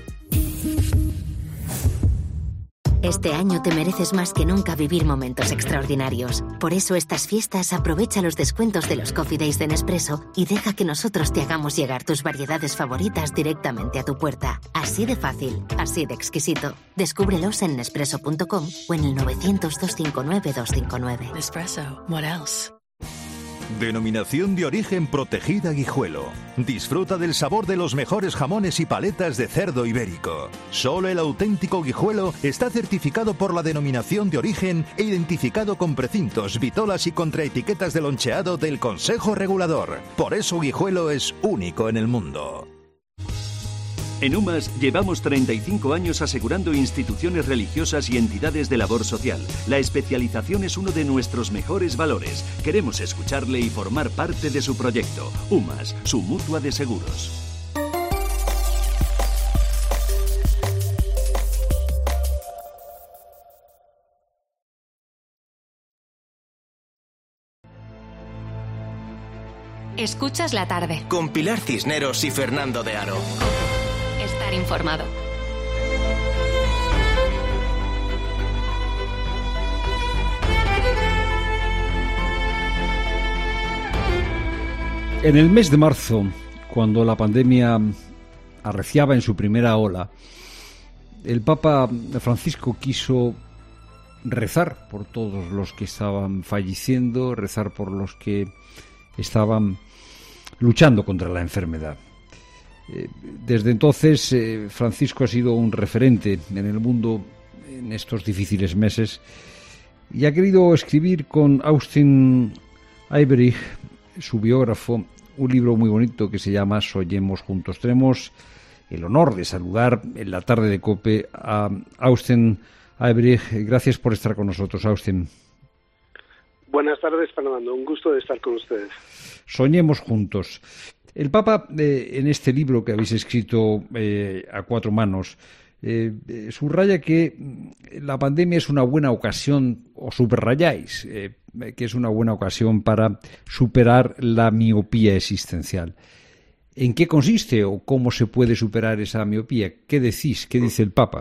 Este año te mereces más que nunca vivir momentos extraordinarios. Por eso estas fiestas aprovecha los descuentos de los Coffee Days de Nespresso y deja que nosotros te hagamos llegar tus variedades favoritas directamente a tu puerta. Así de fácil, así de exquisito. Descúbrelos en nespresso punto com o en el novecientos, doscientos cincuenta y nueve, doscientos cincuenta y nueve. Nespresso, what else? Denominación de origen protegida Guijuelo. Disfruta del sabor de los mejores jamones y paletas de cerdo ibérico. Solo el auténtico Guijuelo está certificado por la denominación de origen e identificado con precintos, vitolas y contraetiquetas de loncheado del Consejo Regulador. Por eso Guijuelo es único en el mundo. En UMAS llevamos treinta y cinco años asegurando instituciones religiosas y entidades de labor social. La especialización es uno de nuestros mejores valores. Queremos escucharle y formar parte de su proyecto. UMAS, su mutua de seguros. Escuchas la tarde. Con Pilar Cisneros y Fernando de Aro. Estar informado. En el mes de marzo, cuando la pandemia arreciaba en su primera ola, el Papa Francisco quiso rezar por todos los que estaban falleciendo, rezar por los que estaban luchando contra la enfermedad. Desde entonces, Francisco ha sido un referente en el mundo en estos difíciles meses y ha querido escribir con Austen Ivereigh, su biógrafo, un libro muy bonito que se llama Soñemos juntos. Tenemos el honor de saludar en la tarde de COPE a Austen Ivereigh. Gracias por estar con nosotros, Austen. Buenas tardes, Fernando. Un gusto de estar con ustedes. Soñemos juntos. El Papa, eh, en este libro que habéis escrito eh, a cuatro manos, eh, eh, subraya que la pandemia es una buena ocasión, o subrayáis, eh, que es una buena ocasión para superar la miopía existencial. ¿En qué consiste o cómo se puede superar esa miopía? ¿Qué decís? ¿Qué dice el Papa?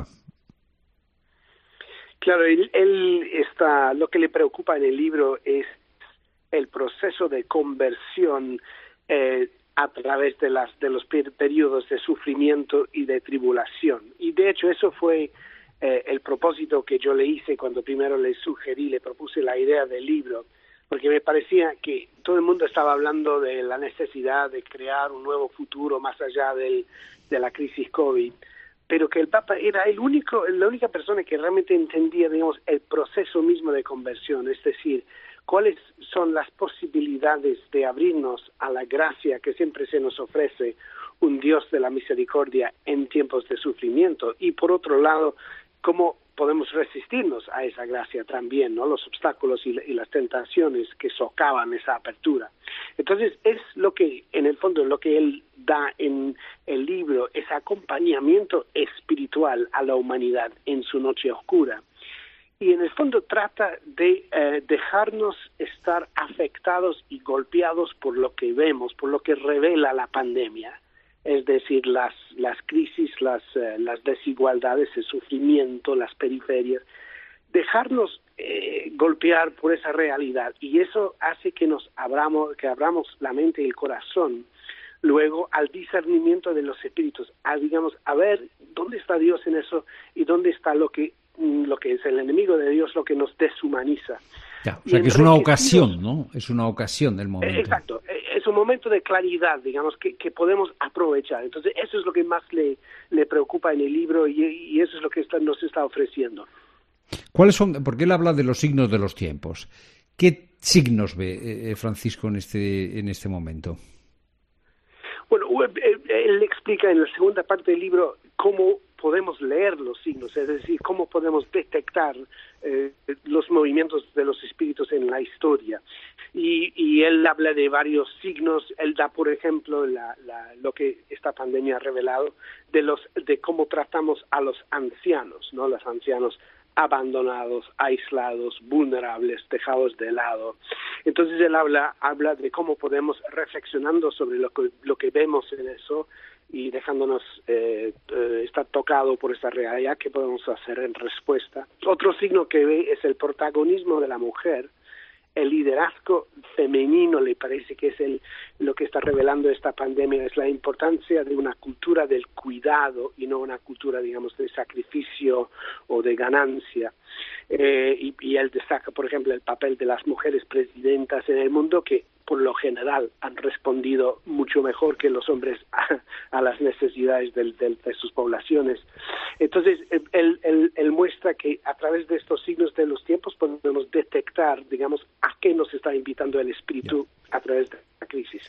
Claro, él, él está, lo que le preocupa en el libro es el proceso de conversión eh, a través de, las, de los periodos de sufrimiento y de tribulación. Y de hecho eso fue eh, el propósito que yo le hice cuando primero le sugerí, le propuse la idea del libro, porque me parecía que todo el mundo estaba hablando de la necesidad de crear un nuevo futuro más allá del, de la crisis COVID, pero que el Papa era el único, la única persona que realmente entendía, digamos, el proceso mismo de conversión, es decir, cuáles son las posibilidades de abrirnos a la gracia que siempre se nos ofrece un Dios de la misericordia en tiempos de sufrimiento, y por otro lado, cómo podemos resistirnos a esa gracia también, ¿no? Los obstáculos y, y las tentaciones que socavan esa apertura. Entonces, es lo que, en el fondo, lo que él da en el libro, ese acompañamiento espiritual a la humanidad en su noche oscura. Y en el fondo trata de eh, dejarnos estar afectados y golpeados por lo que vemos, por lo que revela la pandemia. Es decir, las las crisis, las eh, las desigualdades, el sufrimiento, las periferias, dejarnos eh, golpear por esa realidad, y eso hace que nos abramos, que abramos la mente y el corazón luego al discernimiento de los espíritus, a digamos a ver dónde está Dios en eso y dónde está lo que lo que es el enemigo de Dios, lo que nos deshumaniza. Ya, o sea, que es una ocasión, ¿no? Es una ocasión del momento. Exacto, es un momento de claridad, digamos, que, que podemos aprovechar. Entonces, eso es lo que más le, le preocupa en el libro, y, y eso es lo que está, nos está ofreciendo. ¿Cuáles son? Porque él habla de los signos de los tiempos. ¿Qué signos ve eh, Francisco en este en este momento? Bueno, él explica en la segunda parte del libro cómo podemos leer los signos, es decir, cómo podemos detectar eh, los movimientos de los espíritus en la historia. Y, y él habla de varios signos. Él da, por ejemplo, la, la, lo que esta pandemia ha revelado de los de cómo tratamos a los ancianos, ¿no? Los ancianos abandonados, aislados, vulnerables, dejados de lado. Entonces él habla habla de cómo podemos, reflexionando sobre lo que lo que vemos en eso y dejándonos eh, eh, estar tocado por esa realidad, ¿qué podemos hacer en respuesta? Otro signo que ve es el protagonismo de la mujer. El liderazgo femenino le parece que es el lo que está revelando esta pandemia, es la importancia de una cultura del cuidado y no una cultura, digamos, de sacrificio o de ganancia. Eh, y, y él destaca, por ejemplo, el papel de las mujeres presidentas en el mundo, que por lo general han respondido mucho mejor que los hombres a, a las necesidades del, del, de sus poblaciones. Entonces, él, él, él muestra que a través de estos signos de los tiempos podemos detectar, digamos, a qué nos está invitando el espíritu a través de la crisis.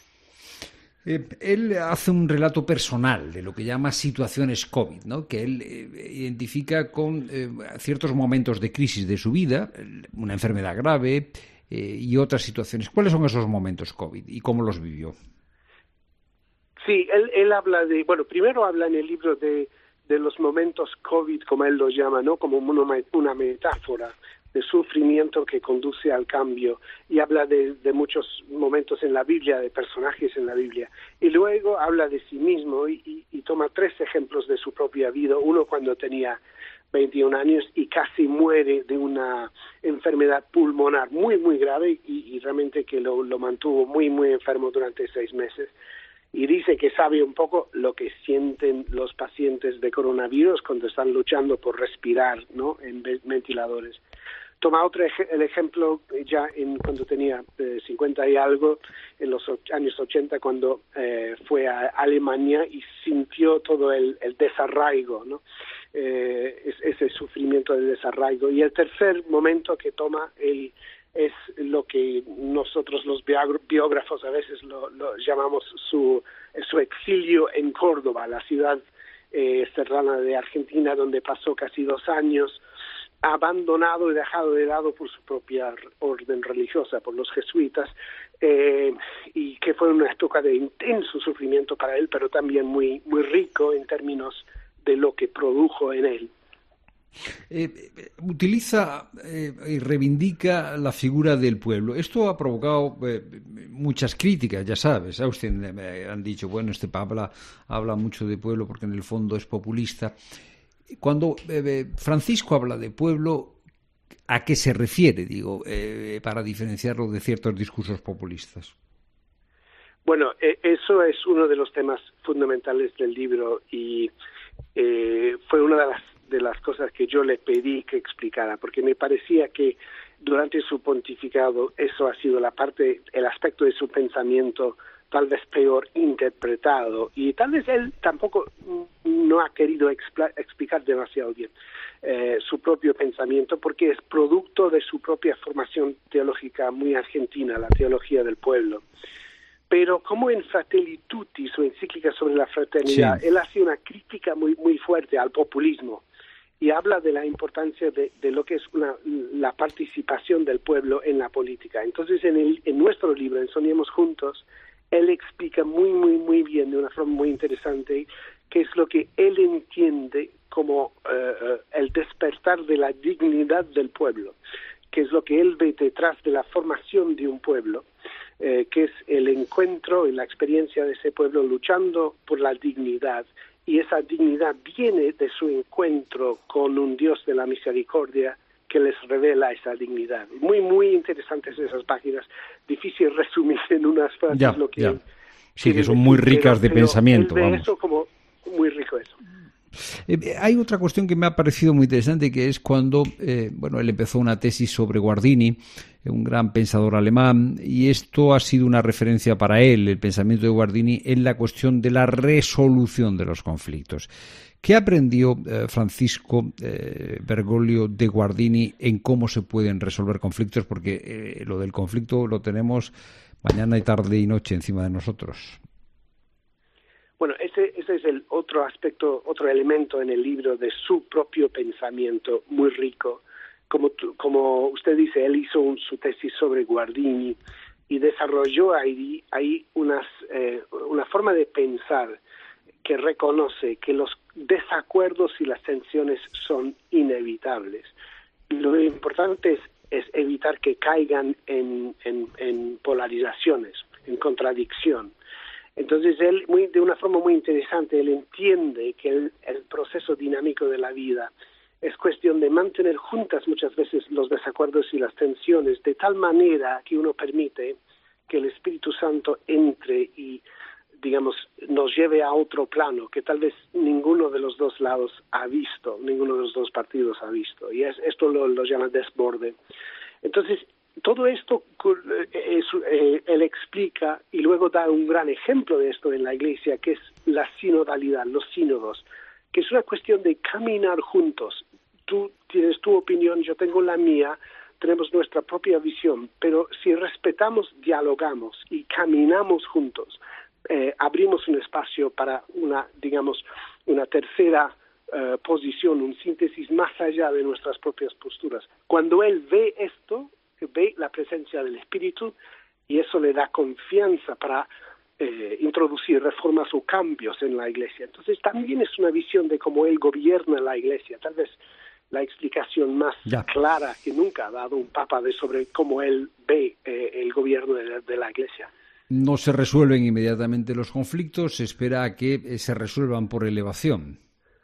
Eh, él hace un relato personal de lo que llama situaciones COVID, ¿no? Que él eh, identifica con eh, ciertos momentos de crisis de su vida, una enfermedad grave eh, y otras situaciones. ¿Cuáles son esos momentos COVID y cómo los vivió? Sí, él, él habla de, bueno, primero habla en el libro de, de los momentos COVID, como él los llama, ¿no? Como una, una metáfora de sufrimiento que conduce al cambio, y habla de, de muchos momentos en la Biblia, de personajes en la Biblia, y luego habla de sí mismo y, y, y toma tres ejemplos de su propia vida. Uno cuando tenía veintiún años y casi muere de una enfermedad pulmonar muy muy grave y, y realmente que lo, lo mantuvo muy muy enfermo durante seis meses. Y dice que sabe un poco lo que sienten los pacientes de coronavirus cuando están luchando por respirar, ¿no?, en ventiladores. Toma otro ej- el ejemplo ya en cuando tenía eh, cincuenta y algo, en los och- años ochenta, cuando eh, fue a Alemania y sintió todo el, el desarraigo, ¿no? Eh, es, ese sufrimiento del desarraigo. Y el tercer momento que toma él es lo que nosotros los biógrafos a veces lo, lo llamamos su, su exilio en Córdoba, la ciudad eh, serrana de Argentina, donde pasó casi dos años, abandonado y dejado de lado por su propia orden religiosa, por los jesuitas, eh, y que fue una época de intenso sufrimiento para él, pero también muy, muy rico en términos de lo que produjo en él. Eh, utiliza eh, y reivindica la figura del pueblo. Esto ha provocado eh, muchas críticas, ya sabes. Austin me han dicho, bueno, este Pablo habla mucho de pueblo porque en el fondo es populista. Cuando eh, Francisco habla de pueblo, ¿a qué se refiere, digo, eh, para diferenciarlo de ciertos discursos populistas? Bueno, eh, eso es uno de los temas fundamentales del libro y eh, fue una de las de las cosas que yo le pedí que explicara, porque me parecía que durante su pontificado eso ha sido la parte, el aspecto de su pensamiento tal vez peor interpretado, y tal vez él tampoco no ha querido expl- explicar demasiado bien eh, su propio pensamiento, porque es producto de su propia formación teológica muy argentina, la teología del pueblo. Pero como en Fratelli Tutti, su encíclica sobre la fraternidad, sí, él hace una crítica muy muy fuerte al populismo y habla de la importancia de, de lo que es una, la participación del pueblo en la política. Entonces, en, el, en nuestro libro, en Soñemos Juntos, él explica muy, muy, muy bien, de una forma muy interesante, qué es lo que él entiende como uh, el despertar de la dignidad del pueblo, que es lo que él ve detrás de la formación de un pueblo, eh, que es el encuentro y la experiencia de ese pueblo luchando por la dignidad. Y esa dignidad viene de su encuentro con un Dios de la misericordia que les revela esa dignidad. Muy, muy interesantes esas páginas. Difícil resumir en unas frases ya, lo que... Ya. Sí, que son muy ricas de pero pensamiento. Él ve vamos. eso como muy rico eso. Eh, hay otra cuestión que me ha parecido muy interesante, que es cuando eh, bueno, él empezó una tesis sobre Guardini, un gran pensador alemán, y esto ha sido una referencia para él, el pensamiento de Guardini, en la cuestión de la resolución de los conflictos. ¿Qué aprendió eh, Francisco eh, Bergoglio de Guardini en cómo se pueden resolver conflictos? Porque eh, lo del conflicto lo tenemos mañana y tarde y noche encima de nosotros. Bueno, ese, ese es el otro aspecto, otro elemento en el libro de su propio pensamiento muy rico. Como, tu, como usted dice, él hizo un, su tesis sobre Guardini y desarrolló ahí, ahí unas, eh, una forma de pensar que reconoce que los desacuerdos y las tensiones son inevitables. Lo importante es, es evitar que caigan en, en, en polarizaciones, en contradicción. Entonces, él, muy, de una forma muy interesante, él entiende que el, el proceso dinámico de la vida es cuestión de mantener juntas muchas veces los desacuerdos y las tensiones, de tal manera que uno permite que el Espíritu Santo entre y, digamos, nos lleve a otro plano que tal vez ninguno de los dos lados ha visto, ninguno de los dos partidos ha visto. Y es, esto lo, lo llama desborde. Entonces, todo esto es, eh, él explica y luego da un gran ejemplo de esto en la Iglesia, que es la sinodalidad, los sínodos, que es una cuestión de caminar juntos. Tú tienes tu opinión, yo tengo la mía, tenemos nuestra propia visión, pero si respetamos, dialogamos y caminamos juntos, eh, abrimos un espacio para una, digamos, una tercera uh, posición, un síntesis más allá de nuestras propias posturas. Cuando él ve esto, ve la presencia del Espíritu y eso le da confianza para eh, introducir reformas o cambios en la Iglesia. Entonces también es una visión de cómo él gobierna la Iglesia, tal vez la explicación más ya. clara que nunca ha dado un papa de sobre cómo él ve eh, el gobierno de la, de la Iglesia. No se resuelven inmediatamente los conflictos, se espera a que se resuelvan por elevación.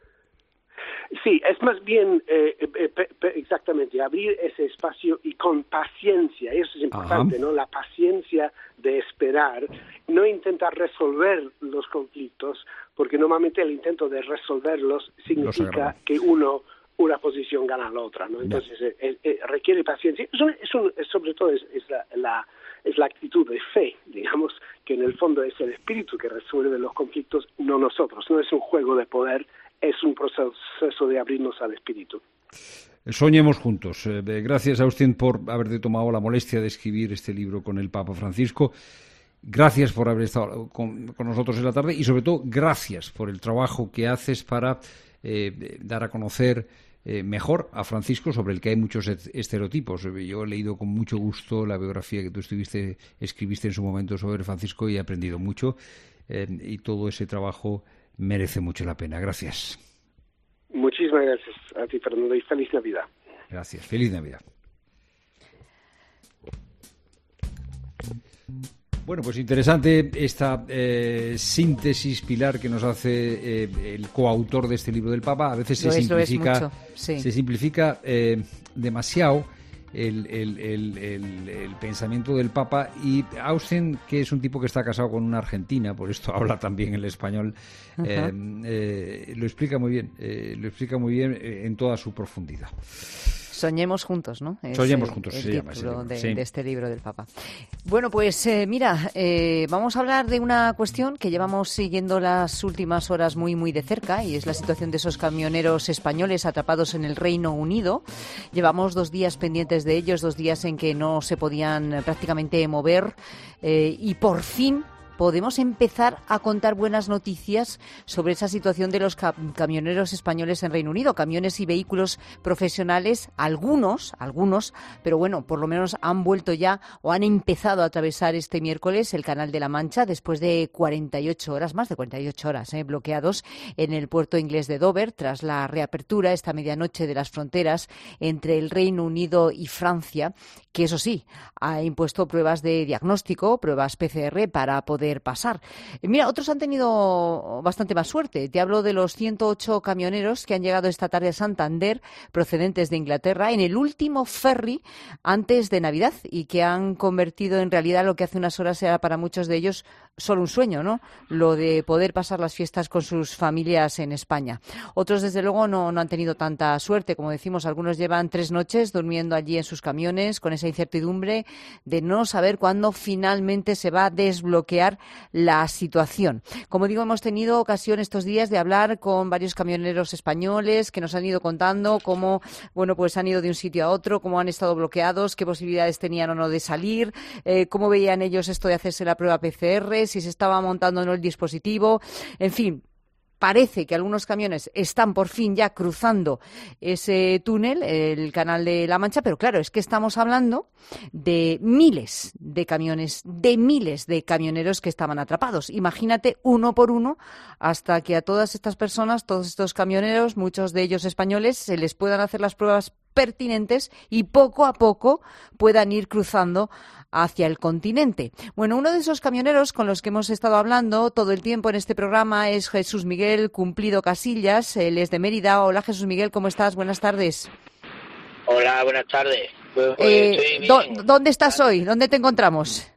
Sí, es más bien eh, eh, pe, pe, exactamente abrir ese espacio y con paciencia, eso es importante, Ajá. ¿no? La paciencia de esperar, no intentar resolver los conflictos, porque normalmente el intento de resolverlos significa que uno una posición gana la otra, ¿no? Entonces eh, eh, eh, requiere paciencia. Eso, eso es, sobre todo es, es la, la es la actitud de fe, digamos, que en el fondo es el espíritu que resuelve los conflictos, no nosotros. No es un juego de poder, es un proceso de abrirnos al espíritu. Soñemos juntos. Eh, gracias, Agustín, por haberte tomado la molestia de escribir este libro con el Papa Francisco. Gracias por haber estado con, con nosotros en la tarde y, sobre todo, gracias por el trabajo que haces para eh, dar a conocer eh, mejor a Francisco, sobre el que hay muchos estereotipos. Yo he leído con mucho gusto la biografía que tú estuviste, escribiste en su momento sobre Francisco y he aprendido mucho. Eh, y todo ese trabajo merece mucho la pena. Gracias. Muchísimas gracias a ti, Fernando, y feliz Navidad. Gracias. Feliz Navidad. Bueno, pues interesante esta eh, síntesis, Pilar, que nos hace eh, el coautor de este libro del Papa. A veces se lo es, simplifica, lo es mucho, sí. se simplifica eh, demasiado el, el, el, el, el pensamiento del Papa, y Austin, que es un tipo que está casado con una argentina, por esto habla también el español, eh, eh, lo explica muy bien, eh, lo explica muy bien eh, en toda su profundidad. Soñemos juntos, ¿no? Es Soñemos el, juntos, el se título llama, de, sí. de este libro del Papa. Bueno, pues eh, mira, eh, vamos a hablar de una cuestión que llevamos siguiendo las últimas horas muy, muy de cerca, y es la situación de esos camioneros españoles atrapados en el Reino Unido. Llevamos dos días pendientes de ellos, dos días en que no se podían prácticamente mover, eh, y por fin podemos empezar a contar buenas noticias sobre esa situación de los cam- camioneros españoles en Reino Unido, camiones y vehículos profesionales, algunos, algunos, pero bueno, por lo menos han vuelto ya o han empezado a atravesar este miércoles el Canal de la Mancha después de cuarenta y ocho horas, más de cuarenta y ocho horas, eh, bloqueados en el puerto inglés de Dover tras la reapertura esta medianoche de las fronteras entre el Reino Unido y Francia, que eso sí, ha impuesto pruebas de diagnóstico, pruebas P C R para poder pasar. Mira, otros han tenido bastante más suerte. Te hablo de los ciento ocho camioneros que han llegado esta tarde a Santander, procedentes de Inglaterra, en el último ferry antes de Navidad, y que han convertido en realidad lo que hace unas horas era para muchos de ellos solo un sueño, ¿no? Lo de poder pasar las fiestas con sus familias en España. Otros, desde luego, no, no han tenido tanta suerte. Como decimos, algunos llevan tres noches durmiendo allí en sus camiones con esa incertidumbre de no saber cuándo finalmente se va a desbloquear la situación. Como digo, hemos tenido ocasión estos días de hablar con varios camioneros españoles que nos han ido contando cómo, bueno, pues han ido de un sitio a otro, cómo han estado bloqueados, qué posibilidades tenían o no de salir, eh, cómo veían ellos esto de hacerse la prueba P C R, si se estaba montando o no el dispositivo, en fin. Parece que algunos camiones están por fin ya cruzando ese túnel, el Canal de la Mancha, pero claro, es que estamos hablando de miles de camiones, de miles de camioneros que estaban atrapados. Imagínate uno por uno hasta que a todas estas personas, todos estos camioneros, muchos de ellos españoles, se les puedan hacer las pruebas pertinentes y poco a poco puedan ir cruzando hacia el continente. Bueno, uno de esos camioneros con los que hemos estado hablando todo el tiempo en este programa es Jesús Miguel Cumplido Casillas. Él es de Mérida. Hola, Jesús Miguel, ¿cómo estás? Buenas tardes. Hola, buenas tardes. Pues, pues, eh, ¿dó- ¿Dónde estás hoy? ¿Dónde te encontramos?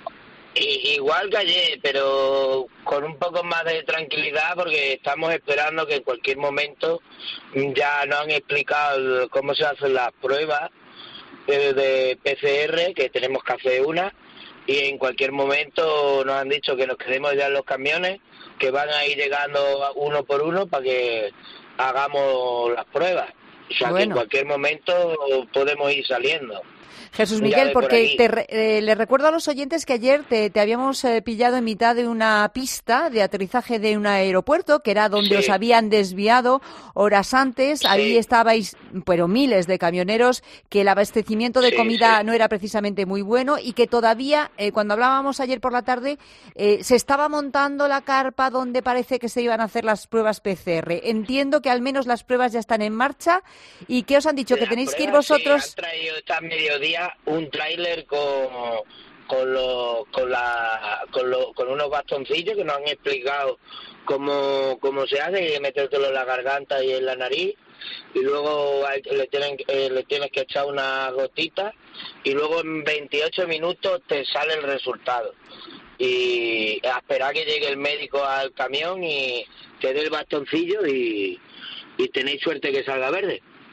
I- igual que ayer, pero con un poco más de tranquilidad, porque estamos esperando que en cualquier momento ya nos han explicado cómo se hacen las pruebas de, de P C R, que tenemos que hacer una, y en cualquier momento nos han dicho que nos quedemos ya en los camiones, que van a ir llegando uno por uno para que hagamos las pruebas. O sea, Bueno. que en cualquier momento podemos ir saliendo. Jesús Ya Miguel, de por porque aquí. te re- eh, le recuerdo a los oyentes que ayer te, te habíamos eh, pillado en mitad de una pista de aterrizaje de un aeropuerto, que era donde Sí. os habían desviado horas antes. Ahí estabais, pero miles de camioneros, que el abastecimiento de Sí, comida sí. no era precisamente muy bueno y que todavía, eh, cuando hablábamos ayer por la tarde, eh, se estaba montando la carpa donde parece que se iban a hacer las pruebas P C R. Entiendo que al menos las pruebas ya están en marcha. ¿Y qué os han dicho? ¿Que tenéis que ir Pruebas, sí, vosotros? han traído esta mediodía un tráiler con con los con la con, lo- con unos bastoncillos que nos han explicado cómo cómo se hace, que metértelo en la garganta y en la nariz, y luego hay- le tienen eh, le tienes que echar una gotita, y luego en veintiocho minutos te sale el resultado, y a esperar que llegue el médico al camión y te dé el bastoncillo, y, y tenéis suerte que salga verde.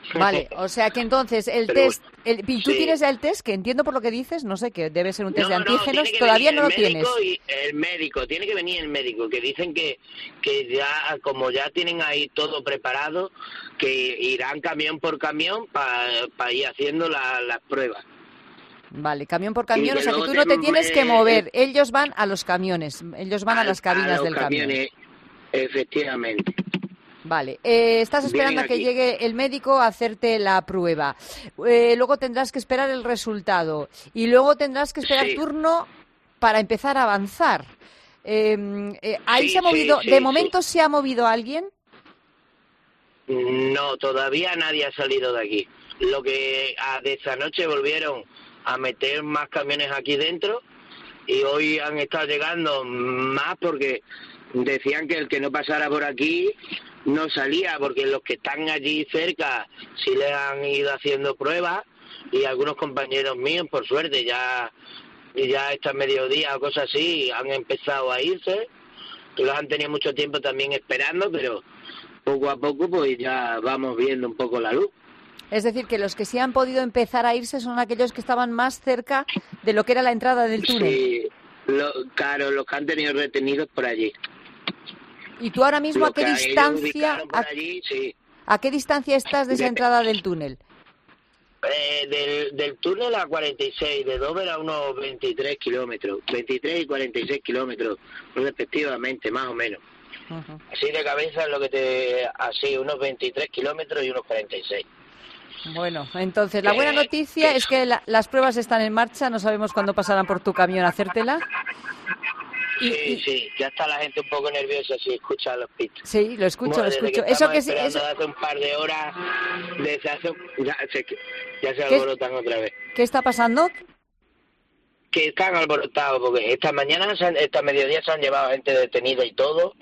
Vale, o sea que entonces el Pero, test, el, y tú sí. tienes ya el test, que entiendo por lo que dices, no sé, que debe ser un test No, de no, antígenos, tiene que todavía venir no el lo tienes. médico y el médico, tiene que venir el médico, que dicen que, que ya, como ya tienen ahí todo preparado, que irán camión por camión para pa ir haciendo la, las pruebas. Vale, camión por camión, Y o sea que luego tú no te te- tienes que eh, mover, ellos van a los camiones, ellos van a las cabinas los del camión. camiones, efectivamente. Vale, eh, estás esperando Vienen a que aquí. llegue el médico a hacerte la prueba. Eh, luego tendrás que esperar el resultado y luego tendrás que esperar Sí. turno para empezar a avanzar. Eh, eh, ahí Sí, se ha movido, sí, de sí, momento se ha movido alguien. No, todavía nadie ha salido de aquí. Lo que a, de esa noche volvieron a meter más camiones aquí dentro y hoy han estado llegando más porque decían que el que no pasara por aquí no salía, porque los que están allí cerca sí les han ido haciendo pruebas y algunos compañeros míos, por suerte, ya ya está mediodía o cosas así, han empezado a irse, que los han tenido mucho tiempo también esperando, pero poco a poco pues ya vamos viendo un poco la luz. Es decir, que los que sí han podido empezar a irse son aquellos que estaban más cerca de lo que era la entrada del túnel. Sí, lo, claro, los que han tenido retenidos por allí. ¿Y tú ahora mismo Los a qué que ellos distancia ubicaron por a, allí, sí. a qué distancia estás de esa De- entrada del túnel? Eh, del, del túnel a cuarenta y seis, de Dover a unos veintitrés kilómetros, veintitrés y cuarenta y seis kilómetros respectivamente, más o menos. Uh-huh. Así de cabeza es lo que te... así, unos veintitrés kilómetros y unos cuarenta y seis. Bueno, entonces la buena Eh, noticia que- es que la- las pruebas están en marcha, no sabemos cuándo pasarán por tu camión a hacértela. Y- Sí, y- sí, ya está la gente un poco nerviosa si escucha los pitos. Sí, lo escucho, Bueno, lo desde escucho. Que Eso estamos que sí, esperando eso, hace un par de horas, desde hace, ya, se, ya se ¿Qué- alborotan otra vez. ¿qué está pasando? Que están alborotados, porque esta mañana, se han- esta mediodía se han llevado gente detenida y todo,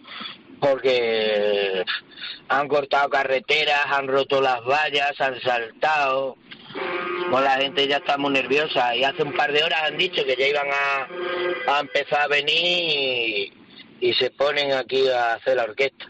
porque han cortado carreteras, han roto las vallas, han saltado. Bueno, la gente ya está muy nerviosa y hace un par de horas han dicho que ya iban a, a empezar a venir y, y se ponen aquí a hacer la orquesta.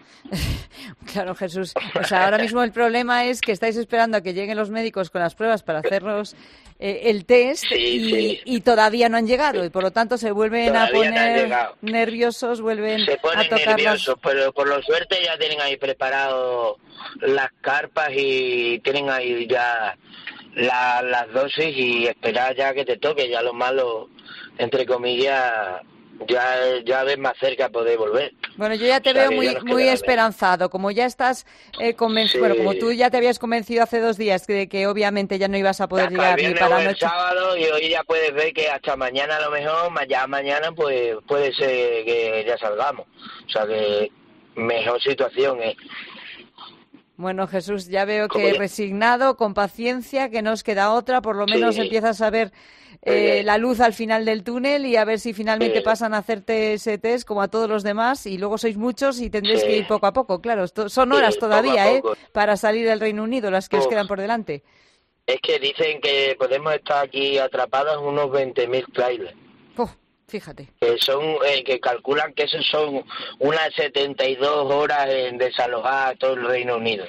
Claro, Jesús. O sea, ahora mismo el problema es que estáis esperando a que lleguen los médicos con las pruebas para hacernos eh, el test Sí, y, sí. y todavía no han llegado y por lo tanto se vuelven a Todavía no han poner llegado. nerviosos, vuelven Se a ponen tocar las... nerviosos, pero por lo suerte ya tienen ahí preparado las carpas y tienen ahí ya la- las dosis y esperar ya que te toque. Ya lo malo, entre comillas, ya ya ves más cerca poder volver. Bueno, yo ya te O sea, veo que muy ya nos muy queda ver. esperanzado. Como ya estás eh, convencido, Sí. bueno, como tú ya te habías convencido hace dos días de que obviamente ya no ibas a poder Hasta el llegar ni viernes para o la el noche. sábado y hoy ya puedes ver que hasta mañana a lo mejor, ma- ya mañana pues puede ser que ya salgamos. O sea que mejor situación es. Bueno, Jesús, ya veo Como que ya- resignado, con paciencia, que no os queda otra, por lo menos Sí. empiezas a ver eh, Sí. la luz al final del túnel y a ver si finalmente Sí. pasan a hacerte ese test como a todos los demás y luego sois muchos y tendréis Sí. que ir poco a poco. Claro, esto- son Sí, horas poco a todavía, ¿eh? poco. Para salir del Reino Unido, las que os Uf. quedan por delante. Es que dicen que podemos estar aquí atrapados unos veinte mil trailers. Uf, fíjate. Que son, eh, que calculan que eso son unas setenta y dos horas en desalojar todo el Reino Unido.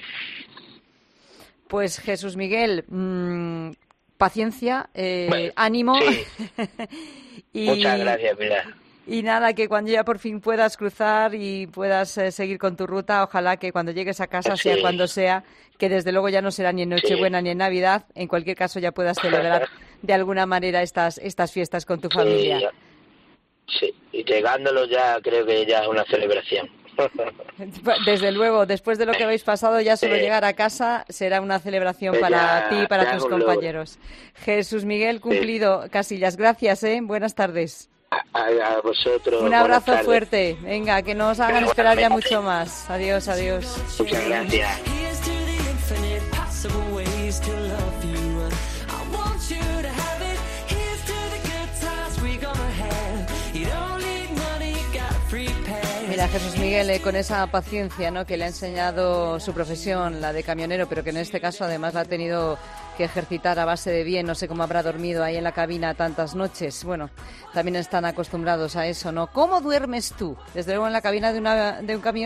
Pues Jesús Miguel, mmm, paciencia, eh, Bueno, ánimo. sí. y, Muchas gracias, Pilar. Y nada, que cuando ya por fin puedas cruzar y puedas eh, seguir con tu ruta, ojalá que cuando llegues a casa, Sí. sea cuando sea, que desde luego ya no será ni en Nochebuena ni en Navidad, en cualquier caso ya puedas celebrar de alguna manera estas, estas fiestas con tu familia. Sí, sí, y llegándolo ya creo que ya es una celebración. Desde luego, después de lo que habéis pasado, ya solo Sí. llegar a casa será una celebración Ya, para ti y para ya tus es un logro. compañeros. Jesús Miguel Cumplido Casillas, gracias, ¿eh? Buenas tardes. A, a vosotros. Un buenas abrazo tardes. fuerte. Venga, que no os hagan esperar ya mucho más. Adiós, adiós. Muchas gracias. Here's to the infinite possible ways to love you. I want you to have it. Here's to the good times we gonna have. You don't need money, got a free pass. Mira, Jesús Miguel, eh, con esa paciencia, ¿no?, que le ha enseñado su profesión, la de camionero, pero que en este caso además la ha tenido que ejercitar a base de bien. No sé cómo habrá dormido ahí en la cabina tantas noches. Bueno, también están acostumbrados a eso, ¿no? ¿Cómo duermes tú? Desde luego en la cabina de, una, de un camión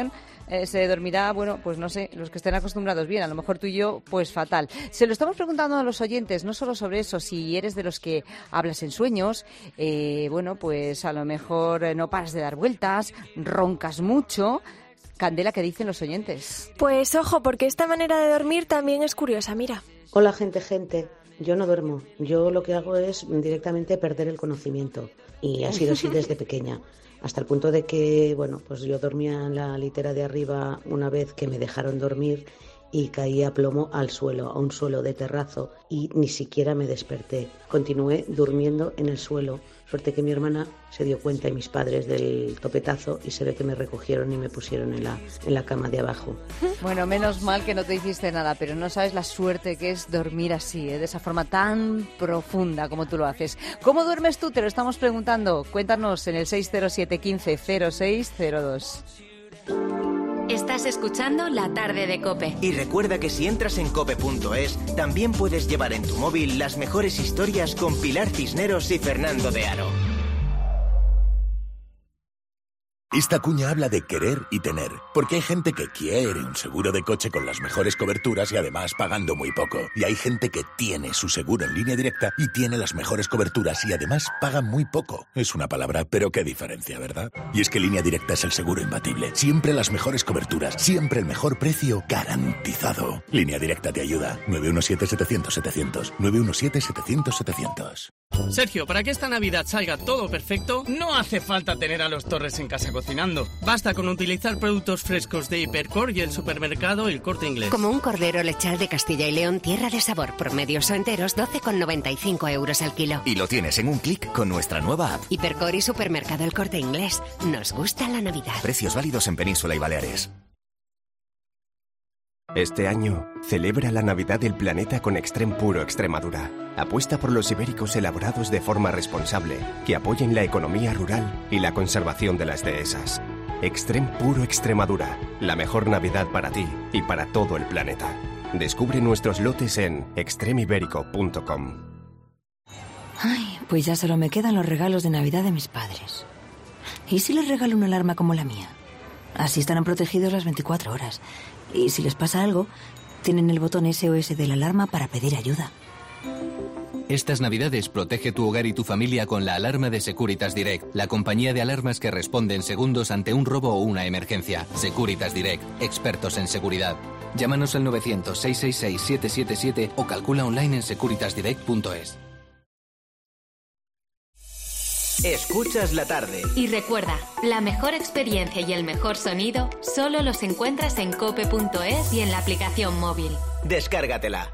eh, se dormirá, bueno, pues no sé, los que estén acostumbrados bien, a lo mejor tú y yo, pues fatal. Se lo estamos preguntando a los oyentes, no solo sobre eso, si eres de los que hablas en sueños, eh, bueno, pues a lo mejor eh, no paras de dar vueltas, roncas mucho. Candela, ¿qué dicen los oyentes? Pues ojo, porque esta manera de dormir también es curiosa, mira. Hola, gente, gente. Yo no duermo. Yo lo que hago es directamente perder el conocimiento. Y ha sido así desde pequeña. Hasta el punto de que, bueno, pues yo dormía en la litera de arriba una vez que me dejaron dormir y caí a plomo al suelo, a un suelo de terrazo, y ni siquiera me desperté. Continué durmiendo en el suelo. Suerte que mi hermana se dio cuenta y mis padres del topetazo y se ve que me recogieron y me pusieron en la, en la cama de abajo. Bueno, menos mal que no te hiciste nada, pero no sabes la suerte que es dormir así, ¿eh? De esa forma tan profunda como tú lo haces. ¿Cómo duermes tú? Te lo estamos preguntando. Cuéntanos en el seis cero siete uno cinco cero seis cero dos. Estás escuchando La Tarde de COPE. Y recuerda que si entras en cope punto es, también puedes llevar en tu móvil las mejores historias con Pilar Cisneros y Fernando de Aro. Esta cuña habla de querer y tener, porque hay gente que quiere un seguro de coche con las mejores coberturas y además pagando muy poco. Y hay gente que tiene su seguro en Línea Directa y tiene las mejores coberturas y además paga muy poco. Es una palabra, pero qué diferencia, ¿verdad? Y es que Línea Directa es el seguro imbatible. Siempre las mejores coberturas, siempre el mejor precio garantizado. Línea Directa te ayuda. nueve uno siete setecientos setecientos. nueve uno siete setecientos setecientos. Sergio, para que esta Navidad salga todo perfecto, no hace falta tener a los Torres en casa cocinando. Basta con utilizar productos frescos de Hipercor y el supermercado El Corte Inglés. Como un cordero lechal de Castilla y León, tierra de sabor, por medios o enteros, doce con noventa y cinco euros al kilo. Y lo tienes en un clic con nuestra nueva app. Hipercor y supermercado El Corte Inglés. Nos gusta la Navidad. Precios válidos en Península y Baleares. Este año, celebra la Navidad del planeta con Extrem Puro Extremadura. Apuesta por los ibéricos elaborados de forma responsable, que apoyen la economía rural y la conservación de las dehesas. Extrem Puro Extremadura, la mejor Navidad para ti y para todo el planeta. Descubre nuestros lotes en extrem ibérico punto com. Ay, pues ya solo me quedan los regalos de Navidad de mis padres. ¿Y si les regalo una alarma como la mía? Así estarán protegidos las veinticuatro horas. Y si les pasa algo, tienen el botón S O S de la alarma para pedir ayuda. Estas Navidades protege tu hogar y tu familia con la alarma de Securitas Direct, la compañía de alarmas que responde en segundos ante un robo o una emergencia. Securitas Direct, expertos en seguridad. Llámanos al novecientos, seiscientos sesenta y seis, siete siete siete o calcula online en securitas direct punto es. Escuchas la tarde. Y recuerda, la mejor experiencia y el mejor sonido solo los encuentras en cope punto es y en la aplicación móvil. Descárgatela.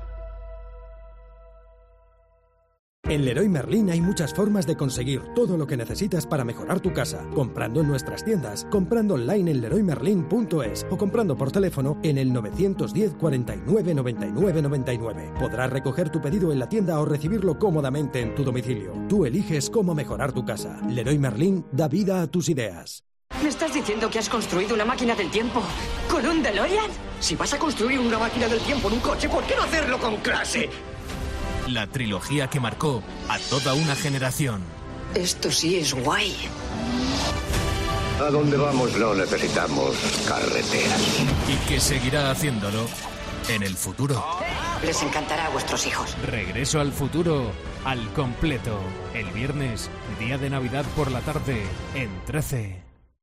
En Leroy Merlin hay muchas formas de conseguir todo lo que necesitas para mejorar tu casa. Comprando en nuestras tiendas, comprando online en leroy merlin punto es o comprando por teléfono en el nueve uno cero, cuarenta y nueve, noventa y nueve, noventa y nueve. Podrás recoger tu pedido en la tienda o recibirlo cómodamente en tu domicilio. Tú eliges cómo mejorar tu casa. Leroy Merlin da vida a tus ideas. ¿Me estás diciendo que has construido una máquina del tiempo con un DeLorean? Si vas a construir una máquina del tiempo en un coche, ¿por qué no hacerlo con clase? La trilogía que marcó a toda una generación. Esto sí es guay. A donde vamos no necesitamos carreteras. Y que seguirá haciéndolo en el futuro. Les encantará a vuestros hijos. Regreso al futuro, al completo. El viernes, día de Navidad por la tarde, en trece.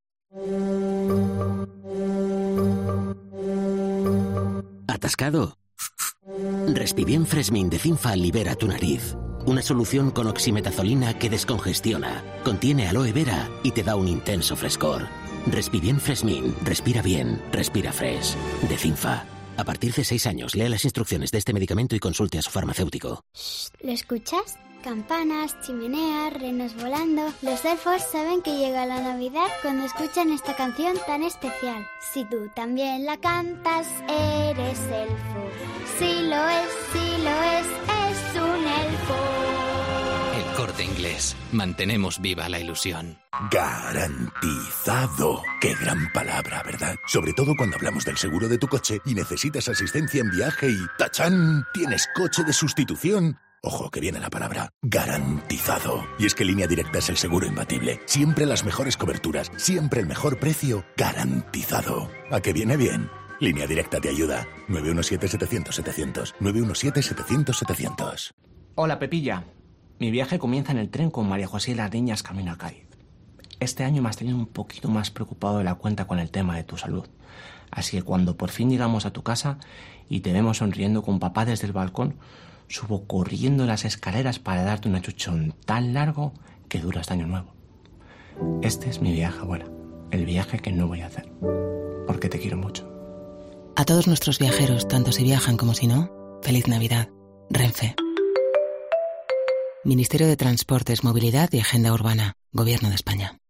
¿Atascado? Respibien Fresmin de Cinfa libera tu nariz. Una solución con oximetazolina que descongestiona, contiene aloe vera y te da un intenso frescor. Respibien Fresmin, respira bien, respira fresh. De Cinfa. A partir de seis años, lea las instrucciones de este medicamento y consulte a su farmacéutico. ¿Lo escuchas? Campanas, chimeneas, renos volando. Los elfos saben que llega la Navidad cuando escuchan esta canción tan especial. Si tú también la cantas, eres elfo. Si lo es, si lo es, es un elfo. El Corte Inglés. Mantenemos viva la ilusión. Garantizado. Qué gran palabra, ¿verdad? Sobre todo cuando hablamos del seguro de tu coche y necesitas asistencia en viaje y ¡tachán! Tienes coche de sustitución. Ojo, que viene la palabra garantizado. Y es que Línea Directa es el seguro imbatible. Siempre las mejores coberturas, siempre el mejor precio, garantizado. ¿A que viene bien? Línea Directa te ayuda. nueve uno siete, setecientos, setecientos. nueve uno siete, setecientos, setecientos. Hola, Pepilla. Mi viaje comienza en el tren con María José y las niñas camino a Cádiz. Este año me has tenido un poquito más preocupado de la cuenta con el tema de tu salud. Así que cuando por fin llegamos a tu casa y te vemos sonriendo con papá desde el balcón, subo corriendo las escaleras para darte un achuchón tan largo que dura hasta año nuevo. Este es mi viaje, abuela. El viaje que no voy a hacer. Porque te quiero mucho. A todos nuestros viajeros, tanto si viajan como si no, feliz Navidad. Renfe. Ministerio de Transportes, Movilidad y Agenda Urbana. Gobierno de España.